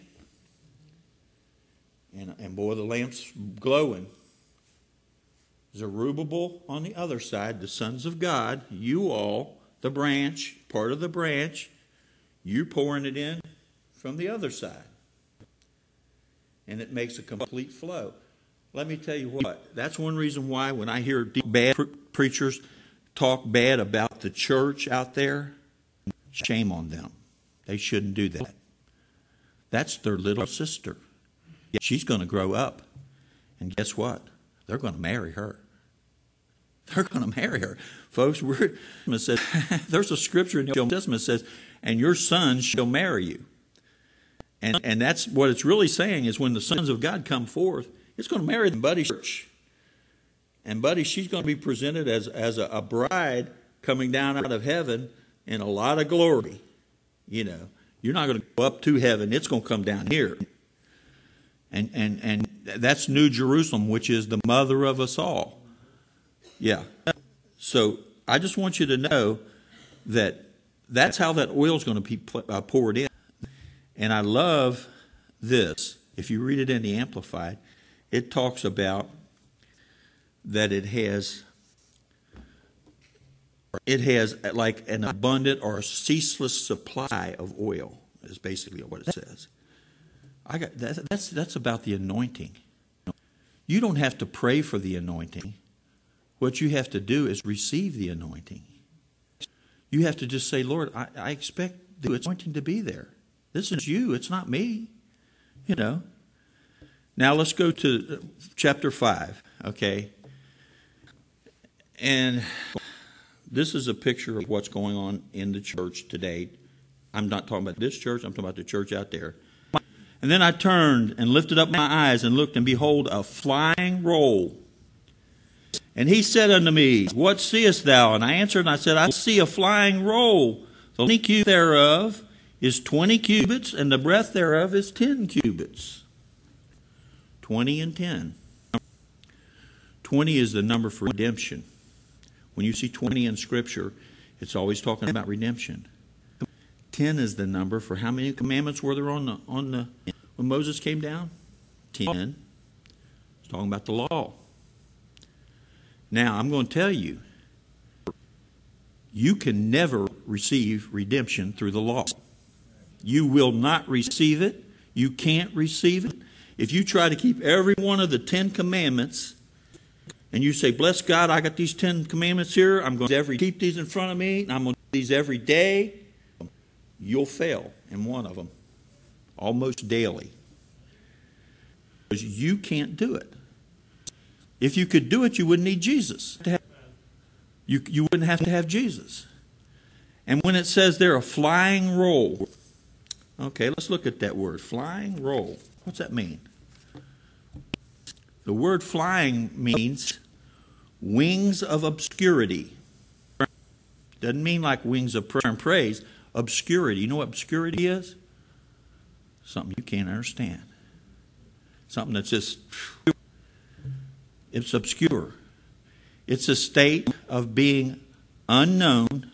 And boy, the lamp's glowing. Zerubbabel on the other side, the sons of God, you all, the branch, part of the branch, you're pouring it in from the other side. And it makes a complete flow. Let me tell you what, that's one reason why when I hear bad preachers talk bad about the church out there, shame on them. They shouldn't do that. That's their little sister. She's going to grow up. And guess what? They're going to marry her. They're going to marry her. Folks, there's a scripture in the Old Testament that says, and your sons shall marry you. And that's what it's really saying is when the sons of God come forth, it's going to marry Buddy's church. And Buddy, she's going to be presented as a bride coming down out of heaven in a lot of glory. You're not going to go up to heaven. It's going to come down here. And that's New Jerusalem, which is the mother of us all. Yeah. So I just want you to know that that's how that oil is going to be poured in. And I love this. If you read it in the Amplified, it talks about that it has like an abundant or a ceaseless supply of oil, is basically what it says. That's about the anointing. You don't have to pray for the anointing. What you have to do is receive the anointing. You have to just say, Lord, I expect the anointing to be there. This is you. It's not me. Now let's go to chapter 5, okay? And this is a picture of what's going on in the church today. I'm not talking about this church. I'm talking about the church out there. And then I turned and lifted up my eyes and looked, and behold, a flying roll. And he said unto me, what seest thou? And I answered and I said, I see a flying roll. The length thereof is 20 cubits, and the breadth thereof is 10 cubits. 20 and 10. 20 is the number for redemption. When you see 20 in Scripture, it's always talking about redemption. 10 is the number for how many commandments were there when Moses came down? 10. It's talking about the law. Now, I'm going to tell you, you can never receive redemption through the law. You will not receive it. You can't receive it. If you try to keep every one of the 10 commandments, and you say, bless God, I got these 10 commandments here, I'm going to keep these in front of me, and I'm going to do these every day, you'll fail in one of them, almost daily. Because you can't do it. If you could do it, you wouldn't need Jesus. You wouldn't have to have Jesus. And when it says there, a flying roll. Okay, let's look at that word, flying roll. What's that mean? The word flying means wings of obscurity. Doesn't mean like wings of prayer and praise. Obscurity. You know what obscurity is? Something you can't understand. Something that's just, it's obscure. It's a state of being unknown,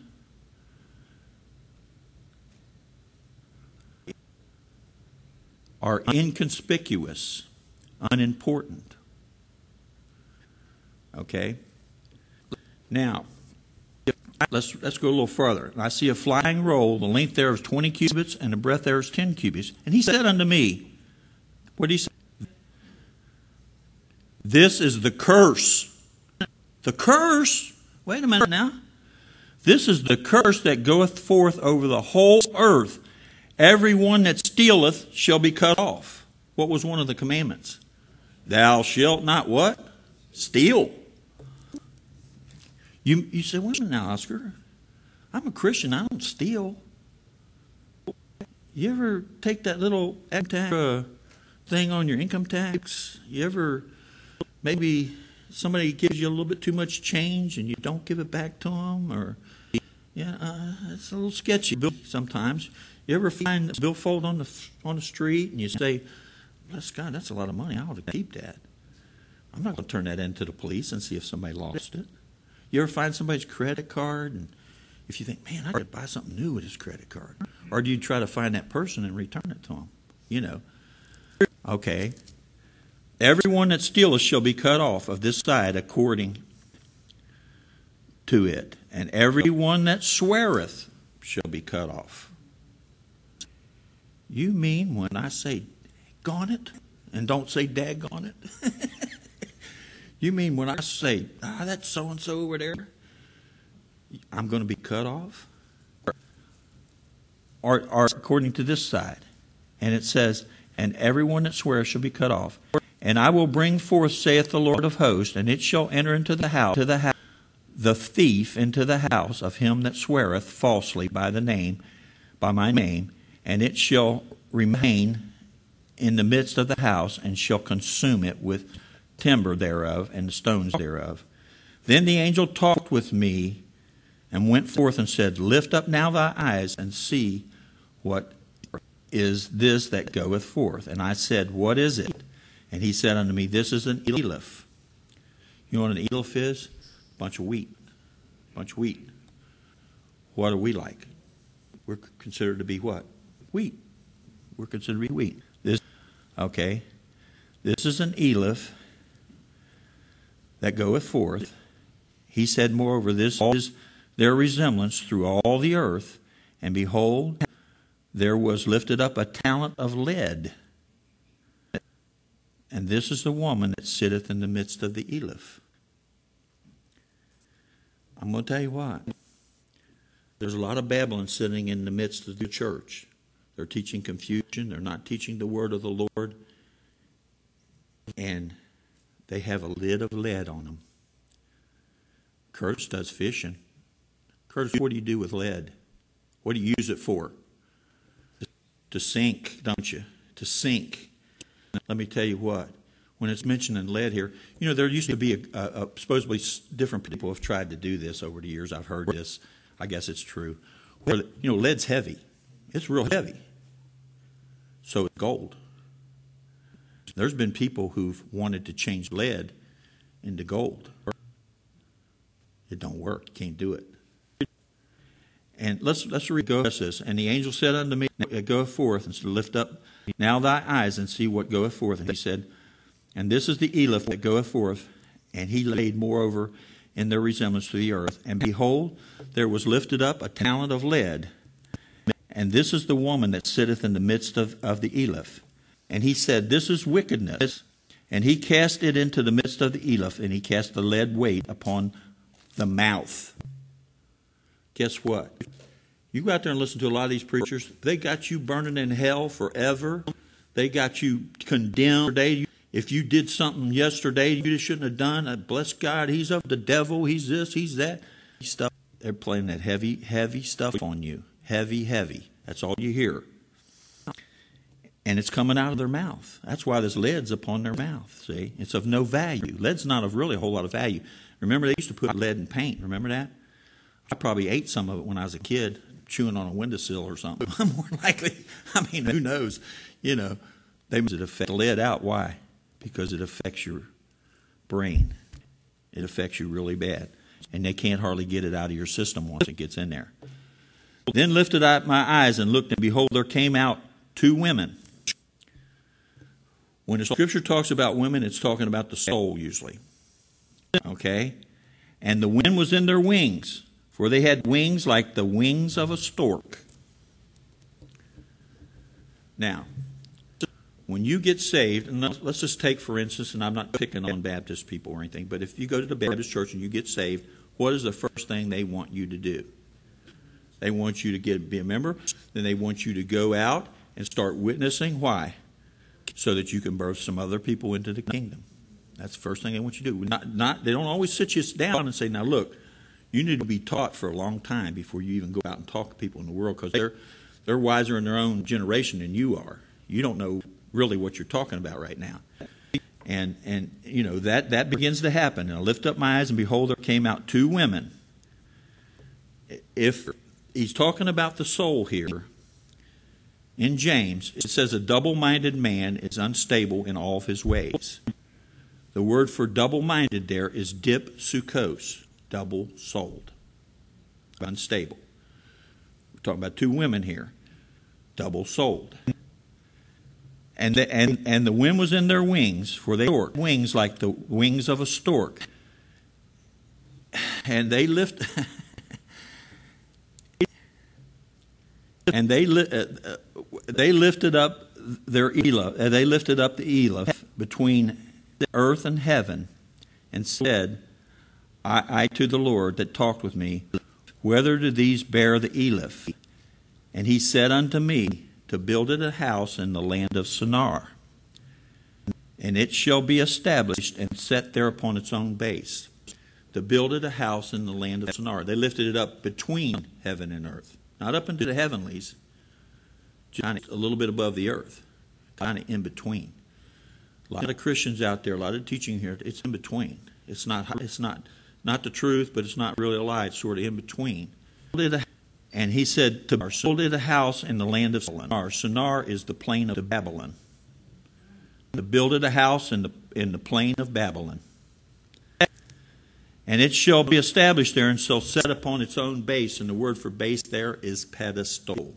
or inconspicuous, unimportant. Okay? Now, let's go a little further. I see a flying roll, the length there is 20 cubits, and the breadth there is 10 cubits. And he said unto me, what did he say? This is the curse. The curse? Wait a minute now. This is the curse that goeth forth over the whole earth. Every one that stealeth shall be cut off. What was one of the commandments? Thou shalt not what? Steal. You say, wait a minute now, Oscar. I'm a Christian. I don't steal. You ever take that little thing on your income tax? You ever, maybe somebody gives you a little bit too much change and you don't give it back to them? Or, it's a little sketchy sometimes. You ever find a billfold on the street and you say, bless God, that's a lot of money. I ought to keep that. I'm not going to turn that into the police and see if somebody lost it. You ever find somebody's credit card and if you think, man, I could buy something new with his credit card? Or do you try to find that person and return it to them? You know. Okay. Everyone that stealeth shall be cut off of this side according to it. And everyone that sweareth shall be cut off. You mean when I say gone it and don't say daggone it? You mean when I say, that's so-and-so over there, I'm going to be cut off? Or according to this side. And it says, and everyone that swears shall be cut off. And I will bring forth, saith the Lord of hosts, and it shall enter into the house, the thief into the house of him that sweareth falsely by my name, and it shall remain in the midst of the house, and shall consume it with timber thereof and the stones thereof. Then the angel talked with me and went forth and said, lift up now thy eyes and see what is this that goeth forth. And I said, what is it? And he said unto me, this is an eleph. You know what an eleph is? A bunch of wheat. What are we like? We're considered to be what? Wheat. We're considered to be wheat. This is an eleph that goeth forth. He said, moreover, this is their resemblance through all the earth. And behold, there was lifted up a talent of lead. And this is the woman that sitteth in the midst of the eleph. I'm going to tell you what. There's a lot of Babylon sitting in the midst of the church. They're teaching confusion. They're not teaching the word of the Lord. And they have a lid of lead on them. Curtis does fishing. Curtis, what do you do with lead? What do you use it for? To sink, don't you? To sink. Let me tell you what. When it's mentioned in lead here, there used to be supposedly different people have tried to do this over the years. I've heard this. I guess it's true. Where, lead's heavy. It's real heavy. So it's gold. There's been people who've wanted to change lead into gold. It don't work. You can't do it. And let's read this. And the angel said unto me, goeth forth, and said, lift up now thy eyes and see what goeth forth. And he said, and this is the eleph that goeth forth. And he laid moreover in their resemblance to the earth. And behold, there was lifted up a talent of lead. And this is the woman that sitteth in the midst of the eleph. And he said, this is wickedness. And he cast it into the midst of the eleph, and he cast the lead weight upon the mouth. Guess what? You go out there and listen to a lot of these preachers. They got you burning in hell forever. They got you condemned. If you did something yesterday you shouldn't have done, bless God, he's of the devil, he's this, he's that. Stuff. They're playing that heavy stuff on you. Heavy. That's all you hear. And it's coming out of their mouth. That's why this lead's upon their mouth. See? It's of no value. Lead's not of really a whole lot of value. Remember, they used to put lead in paint. Remember that? I probably ate some of it when I was a kid, chewing on a windowsill or something. More likely. I mean, who knows? You know, they must affect the lead out. Why? Because it affects your brain. It affects you really bad. And they can't hardly get it out of your system once it gets in there. Then lifted I my eyes and looked, and behold, there came out 2 women. When the scripture talks about women, it's talking about the soul usually. Okay? And the wind was in their wings, for they had wings like the wings of a stork. Now, when you get saved, and let's just take for instance, and I'm not picking on Baptist people or anything, but if you go to the Baptist church and you get saved, what is the first thing they want you to do? They want you to be a member. Then they want you to go out and start witnessing. Why? So that you can birth some other people into the kingdom. That's the first thing they want you to do. They don't always sit you down and say, now look, you need to be taught for a long time before you even go out and talk to people in the world, because they're wiser in their own generation than you are. You don't know really what you're talking about right now. And you know, that begins to happen. And I lift up my eyes, and behold, there came out 2 women. If he's talking about the soul here, in James, it says a double-minded man is unstable in all of his ways. The word for double-minded there is dipsukos, double-souled, unstable. We're talking about 2 women here, double-souled. And the wind was in their wings, for they were wings like the wings of a stork. And they lifted up their eleph. They lifted up the eleph between the earth and heaven, and said, I to the Lord that talked with me, whether do these bear the eleph? And he said unto me, to build it a house in the land of Shinar, and it shall be established and set there upon its own base. To build it a house in the land of Shinar. They lifted it up between heaven and earth. Not up into the heavenlies, just a little bit above the earth, kind of in between. A lot of Christians out there, a lot of teaching here, it's in between. It's not the truth, but it's not really a lie. It's sort of in between. And he said, to build it a house in the land of Shinar. Shinar is the plain of Babylon. To build it a house in the plain of Babylon. And it shall be established there, and shall set upon its own base. And the word for base there is pedestal.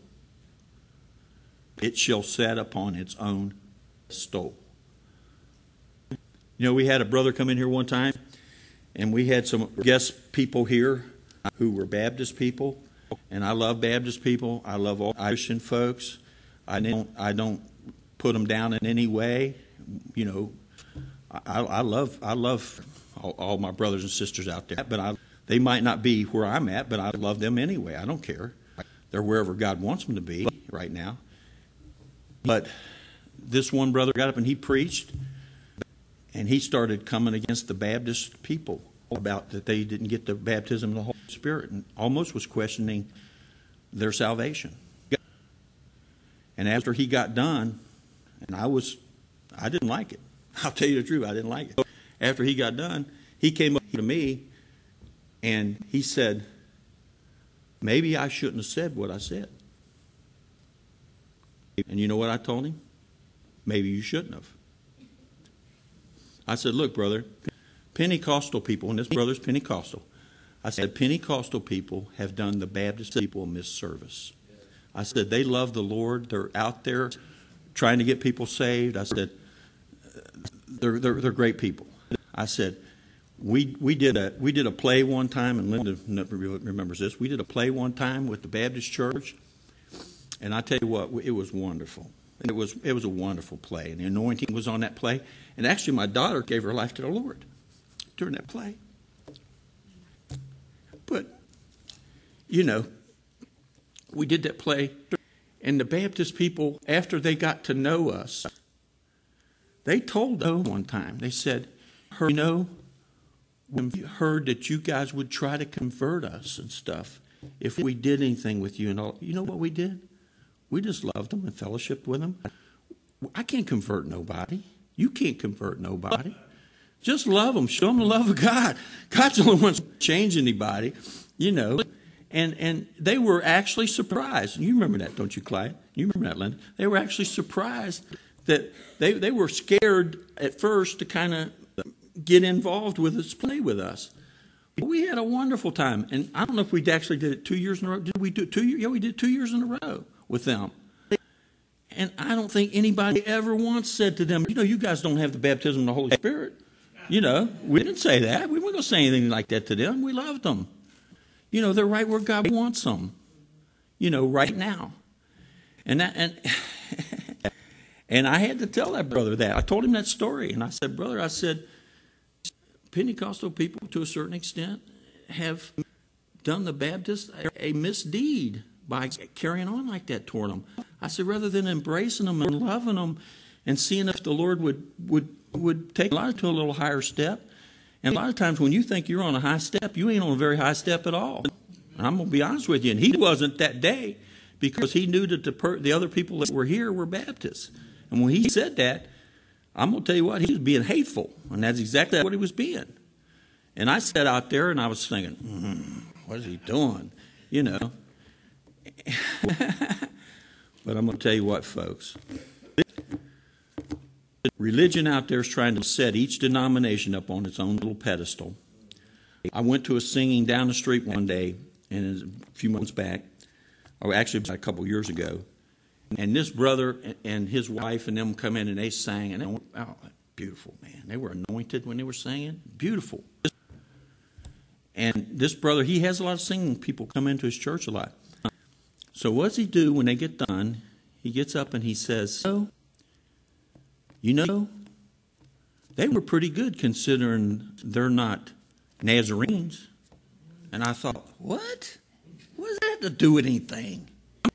It shall set upon its own pedestal. You know, we had a brother come in here one time, and we had some guest people here who were Baptist people. And I love Baptist people. I love all Christian folks. I don't put them down in any way. You know, I love all my brothers and sisters out there. But they might not be where I'm at, but I love them anyway. I don't care. They're wherever God wants them to be right now. But this one brother got up and he preached, and he started coming against the Baptist people about that they didn't get the baptism of the Holy Spirit, and almost was questioning their salvation. And after he got done, and I didn't like it. I'll tell you the truth, I didn't like it. After he got done, he came up to me and he said, maybe I shouldn't have said what I said. And you know what I told him? Maybe you shouldn't have. I said, look, brother, Pentecostal people, and this brother's Pentecostal. I said, Pentecostal people have done the Baptist people a misservice. I said, they love the Lord. They're out there trying to get people saved. I said, they're great people. I said, we did a play one time, and Linda remembers this. We did a play one time with the Baptist church, and I tell you what, it was wonderful. It was a wonderful play, and the anointing was on that play. And actually, my daughter gave her life to the Lord during that play. But, we did that play, and the Baptist people, after they got to know us, they told us one time, they said, when we heard that you guys would try to convert us and stuff, if we did anything with you and all, you know what we did? We just loved them and fellowshiped with them. I can't convert nobody. You can't convert nobody. Just love them. Show them the love of God. God's the only one who change anybody, And they were actually surprised. You remember that, don't you, Clyde? You remember that, Linda? They were actually surprised that they were scared at first to kind of get involved with us, play with us. But we had a wonderful time. And I don't know if we actually did it 2 years in a row. Did we do it 2 years? Yeah, we did 2 years in a row with them. And I don't think anybody ever once said to them, you guys don't have the baptism of the Holy Spirit. We didn't say that. We weren't going to say anything like that to them. We loved them. They're right where God wants them, right now. And and I had to tell that brother that. I told him that story. And I said, brother, Pentecostal people, to a certain extent, have done the Baptists a misdeed by carrying on like that toward them. I said, rather than embracing them and loving them and seeing if the Lord would take a lot to a little higher step. And a lot of times when you think you're on a high step, you ain't on a very high step at all. And I'm going to be honest with you. And he wasn't that day because he knew that the other people that were here were Baptists. And when he said that, I'm going to tell you what, he was being hateful. And that's exactly what he was being. And I sat out there and I was thinking, what is he doing? But I'm going to tell you what, folks. Religion out there is trying to set each denomination up on its own little pedestal. I went to a singing down the street one day, and a few months back, or actually about a couple years ago, and this brother and his wife and them come in and they sang, and they were, beautiful, man. They were anointed when they were singing. Beautiful. And this brother, he has a lot of singing people come into his church a lot. So what does he do when they get done? He gets up and he says, they were pretty good considering they're not Nazarenes. And I thought, what? What does that have to do with anything?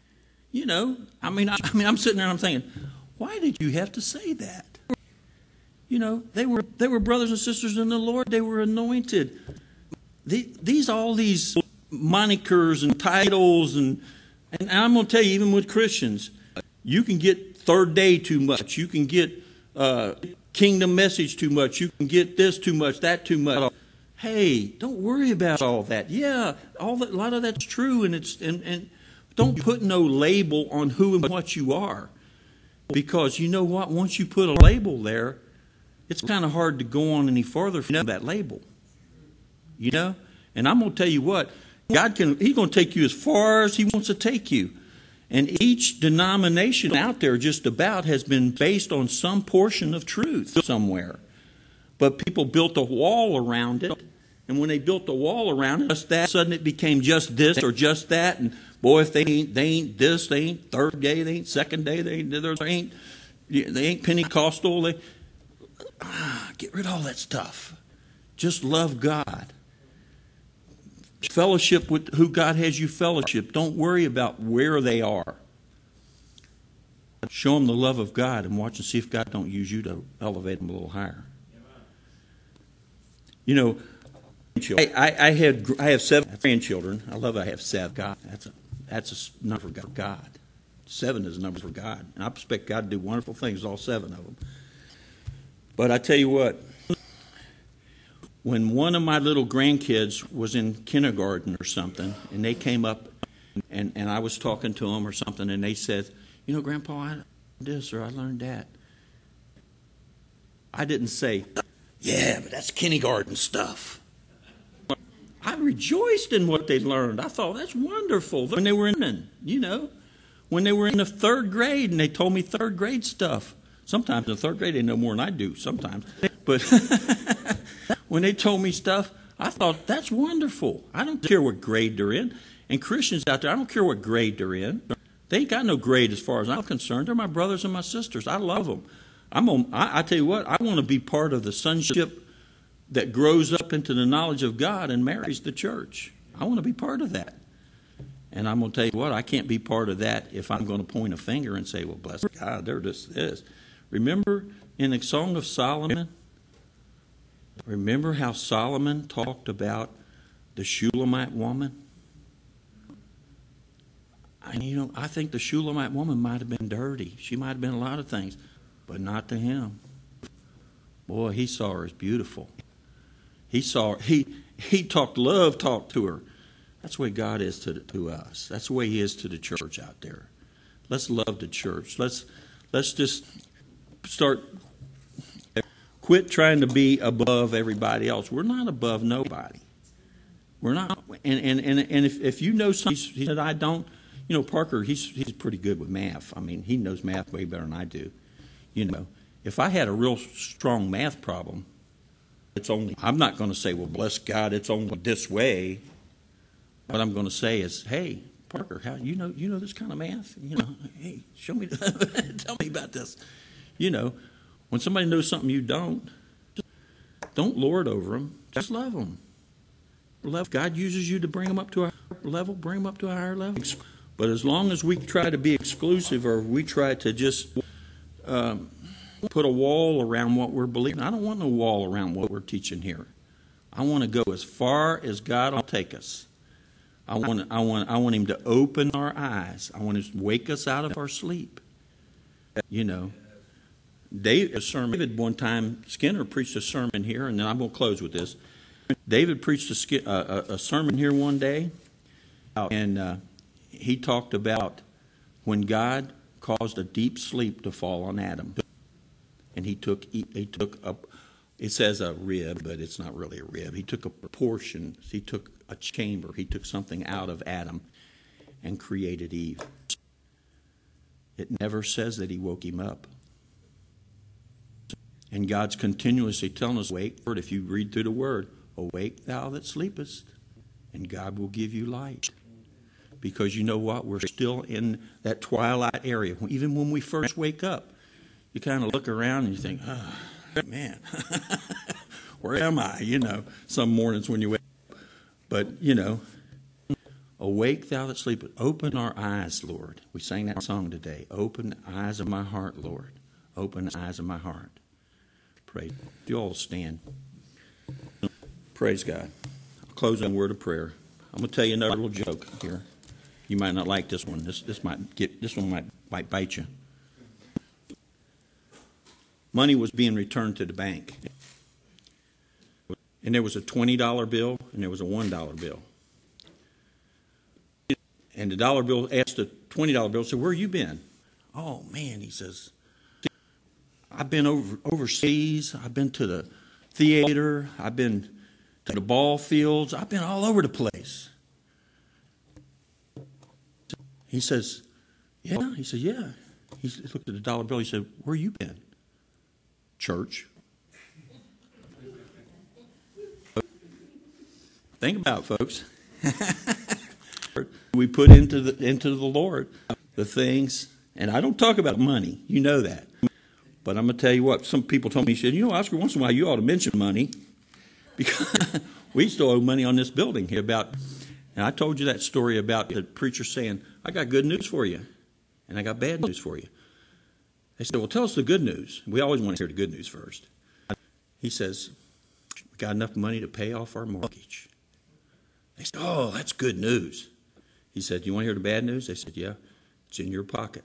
I'm sitting there and I'm thinking, why did you have to say that? They were brothers and sisters in the Lord. They were anointed. All these monikers and titles and I'm going to tell you, even with Christians, you can get third day too much. You can get kingdom message too much. You can get this too much, that too much. Hey, don't worry about all that. Yeah, a lot of that's true, and don't put no label on who and what you are, because you know what? Once you put a label there, it's kind of hard to go on any further from that label. And I'm going to tell you what, He's going to take you as far as He wants to take you. And each denomination out there just about has been based on some portion of truth somewhere. But people built a wall around it. And when they built a wall around it, just that, suddenly it became just this or just that. And boy, if they ain't this, they ain't third day, they ain't second day, they ain't Pentecostal. Get rid of all that stuff. Just love God. Fellowship with who God has you fellowship. Don't worry about where they are. Show them the love of God and watch and see if God don't use you to elevate them a little higher. I have 7 grandchildren. I have 7. God, that's a number for God. 7 is a number for God, and I expect God to do wonderful things, all 7 of them. But I tell you what. When one of my little grandkids was in kindergarten or something, and they came up, and I was talking to them or something, and they said, Grandpa, I learned this or I learned that. I didn't say, yeah, but that's kindergarten stuff. I rejoiced in what they learned. I thought, that's wonderful. When they were in, when they were in the third grade and they told me third grade stuff. Sometimes in the third grade they know more than I do sometimes. But when they told me stuff, I thought, that's wonderful. I don't care what grade they're in. And Christians out there, I don't care what grade they're in. They ain't got no grade as far as I'm concerned. They're my brothers and my sisters. I love them. I tell you what, I want to be part of the sonship that grows up into the knowledge of God and marries the church. I want to be part of that. And I'm going to tell you what, I can't be part of that if I'm going to point a finger and say, well, bless God, they're just this. Remember in the Song of Solomon, remember how Solomon talked about the Shulamite woman? I think the Shulamite woman might have been dirty. She might have been a lot of things, but not to him. Boy, he saw her as beautiful. He talked love, talked to her. That's the way God is to us. That's the way He is to the church out there. Let's love the church. Let's just quit trying to be above everybody else. We're not above nobody. We're not. And if you know something that I don't, Parker, he's pretty good with math. I mean, he knows math way better than I do. If I had a real strong math problem, I'm not going to say, well, bless God, it's only this way. What I'm going to say is, hey, Parker, how you know this kind of math? Hey, show me, tell me about this. When somebody knows something you don't lord over them. Just love them. God uses you to bring them up to a level. Bring them up to a higher level. But as long as we try to be exclusive, or we try to just put a wall around what we're believing, I don't want no wall around what we're teaching here. I want to go as far as God will take us. I want Him to open our eyes. I want Him to wake us out of our sleep. David one time, Skinner preached a sermon here, and then I'm going to close with this. David preached a sermon here one day, and he talked about when God caused a deep sleep to fall on Adam, and he took up. It says a rib, but it's not really a rib. He took a portion. He took a chamber. He took something out of Adam and created Eve. It never says that He woke him up. And God's continuously telling us, awake, if you read through the Word, awake thou that sleepest, and God will give you light. Because you know what? We're still in that twilight area. Even when we first wake up, you kind of look around and you think, oh, man, where am I? Some mornings when you wake up. But, awake thou that sleepest. Open our eyes, Lord. We sang that song today. Open the eyes of my heart, Lord. Open the eyes of my heart. Pray. If you all stand. Praise God. I'll close on a word of prayer. I'm going to tell you another little joke here. You might not like this one. This one might bite you. Money was being returned to the bank. And there was a $20 bill and there was a $1 bill. And the dollar bill asked the $20 bill, said, where you been? Oh, man, he says, I've been overseas. I've been to the theater. I've been to the ball fields. I've been all over the place. He says, yeah. He said, yeah. He looked at the dollar bill. He said, where you been? Church. Think about it, folks. We put into the Lord the things, and I don't talk about money. You know that. But I'm going to tell you what, some people told me, he said, Oscar, once in a while you ought to mention money, because we still owe money on this building here and I told you that story about the preacher saying, I got good news for you, and I got bad news for you. They said, well, tell us the good news. We always want to hear the good news first. He says, we got enough money to pay off our mortgage. They said, oh, that's good news. He said, you want to hear the bad news? They said, yeah, it's in your pocket.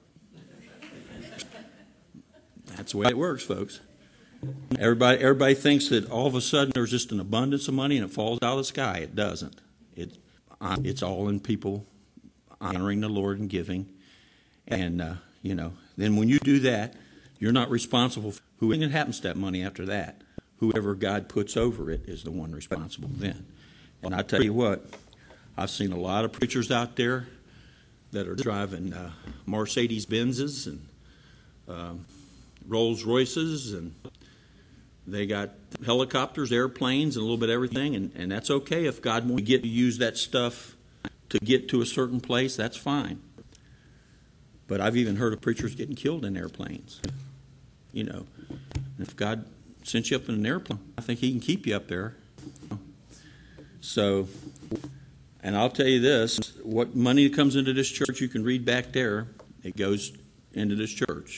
That's the way it works, folks. Everybody thinks that all of a sudden there's just an abundance of money and it falls out of the sky. It doesn't. It's all in people honoring the Lord and giving. And, then when you do that, you're not responsible for whoever happens to that money after that. Whoever God puts over it is the one responsible then. And I tell you what, I've seen a lot of preachers out there that are driving Mercedes Benzes and Rolls Royces, and they got helicopters, airplanes, and a little bit of everything, and that's okay. If God wants to use that stuff to get to a certain place, that's fine. But I've even heard of preachers getting killed in airplanes. You know, if God sent you up in an airplane, I think He can keep you up there. So, and I'll tell you this, what money comes into this church, you can read back there, it goes into this church.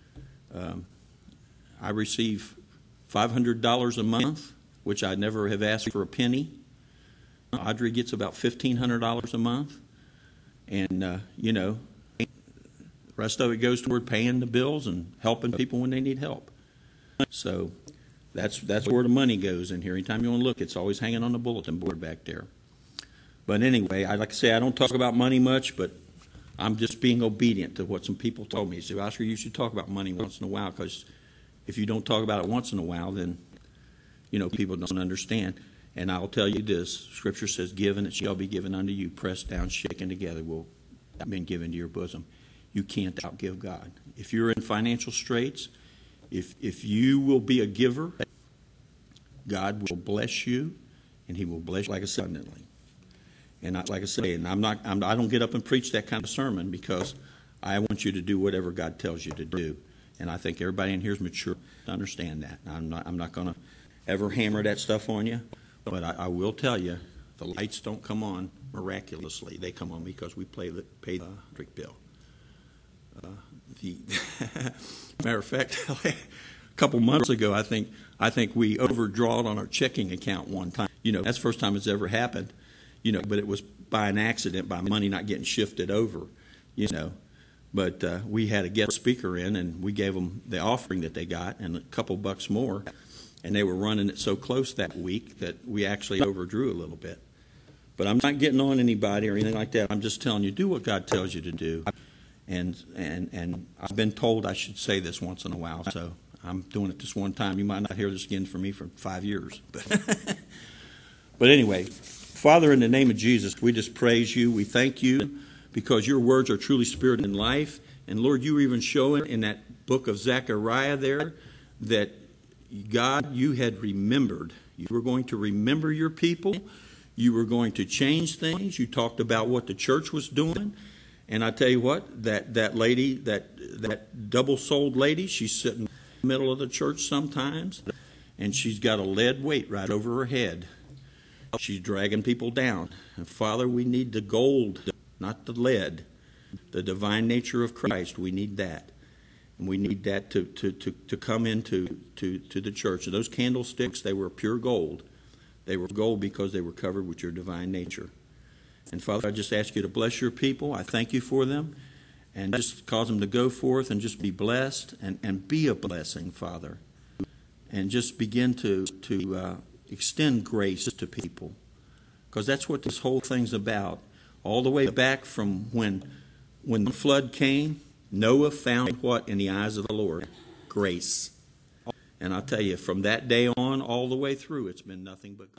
I receive $500 a month, which I never have asked for a penny. Audrey gets about $1,500 a month. And, you know, the rest of it goes toward paying the bills and helping people when they need help. So that's where the money goes in here. Anytime you want to look, it's always hanging on the bulletin board back there. But anyway, like I say, I don't talk about money much, but I'm just being obedient to what some people told me. They said, Oscar, you should talk about money once in a while, because if you don't talk about it once in a while, then, you know, people don't understand. And I'll tell you this, Scripture says, give and it shall be given unto you, pressed down, shaken together, will be given to your bosom. You can't outgive God. If you're in financial straits, if you will be a giver, God will bless you, and He will bless you like abundantly. And like I say, and I don't get up and preach that kind of sermon, because I want you to do whatever God tells you to do. And I think everybody in here is mature to understand that. I'm not going to ever hammer that stuff on you, but I will tell you, the lights don't come on miraculously. They come on because we pay the electric bill. Matter of fact, a couple months ago, I think we overdrawed on our checking account one time. You know, that's the first time it's ever happened. You know, but it was by an accident, by money not getting shifted over. You know, but we had a guest speaker in, and we gave them the offering that they got and a couple bucks more, and they were running it so close that week that we actually overdrew a little bit. But I'm not getting on anybody or anything like that. I'm just telling you, do what God tells you to do. And I've been told I should say this once in a while, so I'm doing it this one time. You might not hear this again from me for 5 years. But anyway, Father, in the name of Jesus, we just praise you. We thank you because your words are truly spirit and life. And Lord, you were even showing in that book of Zechariah there that, God, you had remembered. You were going to remember your people. You were going to change things. You talked about what the church was doing. And I tell you what, that lady, that double-souled lady, she's sitting in the middle of the church sometimes, and she's got a lead weight right over her head. She's dragging people down. And Father, we need the gold, not the lead. The divine nature of Christ, we need that. And we need that to come into the church. And those candlesticks, they were pure gold. They were gold because they were covered with your divine nature. And Father, I just ask you to bless your people. I thank you for them. And just cause them to go forth and just be blessed and be a blessing, Father. And just begin to extend grace to people. Because that's what this whole thing's about. All the way back from when the flood came, Noah found what in the eyes of the Lord? Grace. And I'll tell you, from that day on, all the way through, it's been nothing but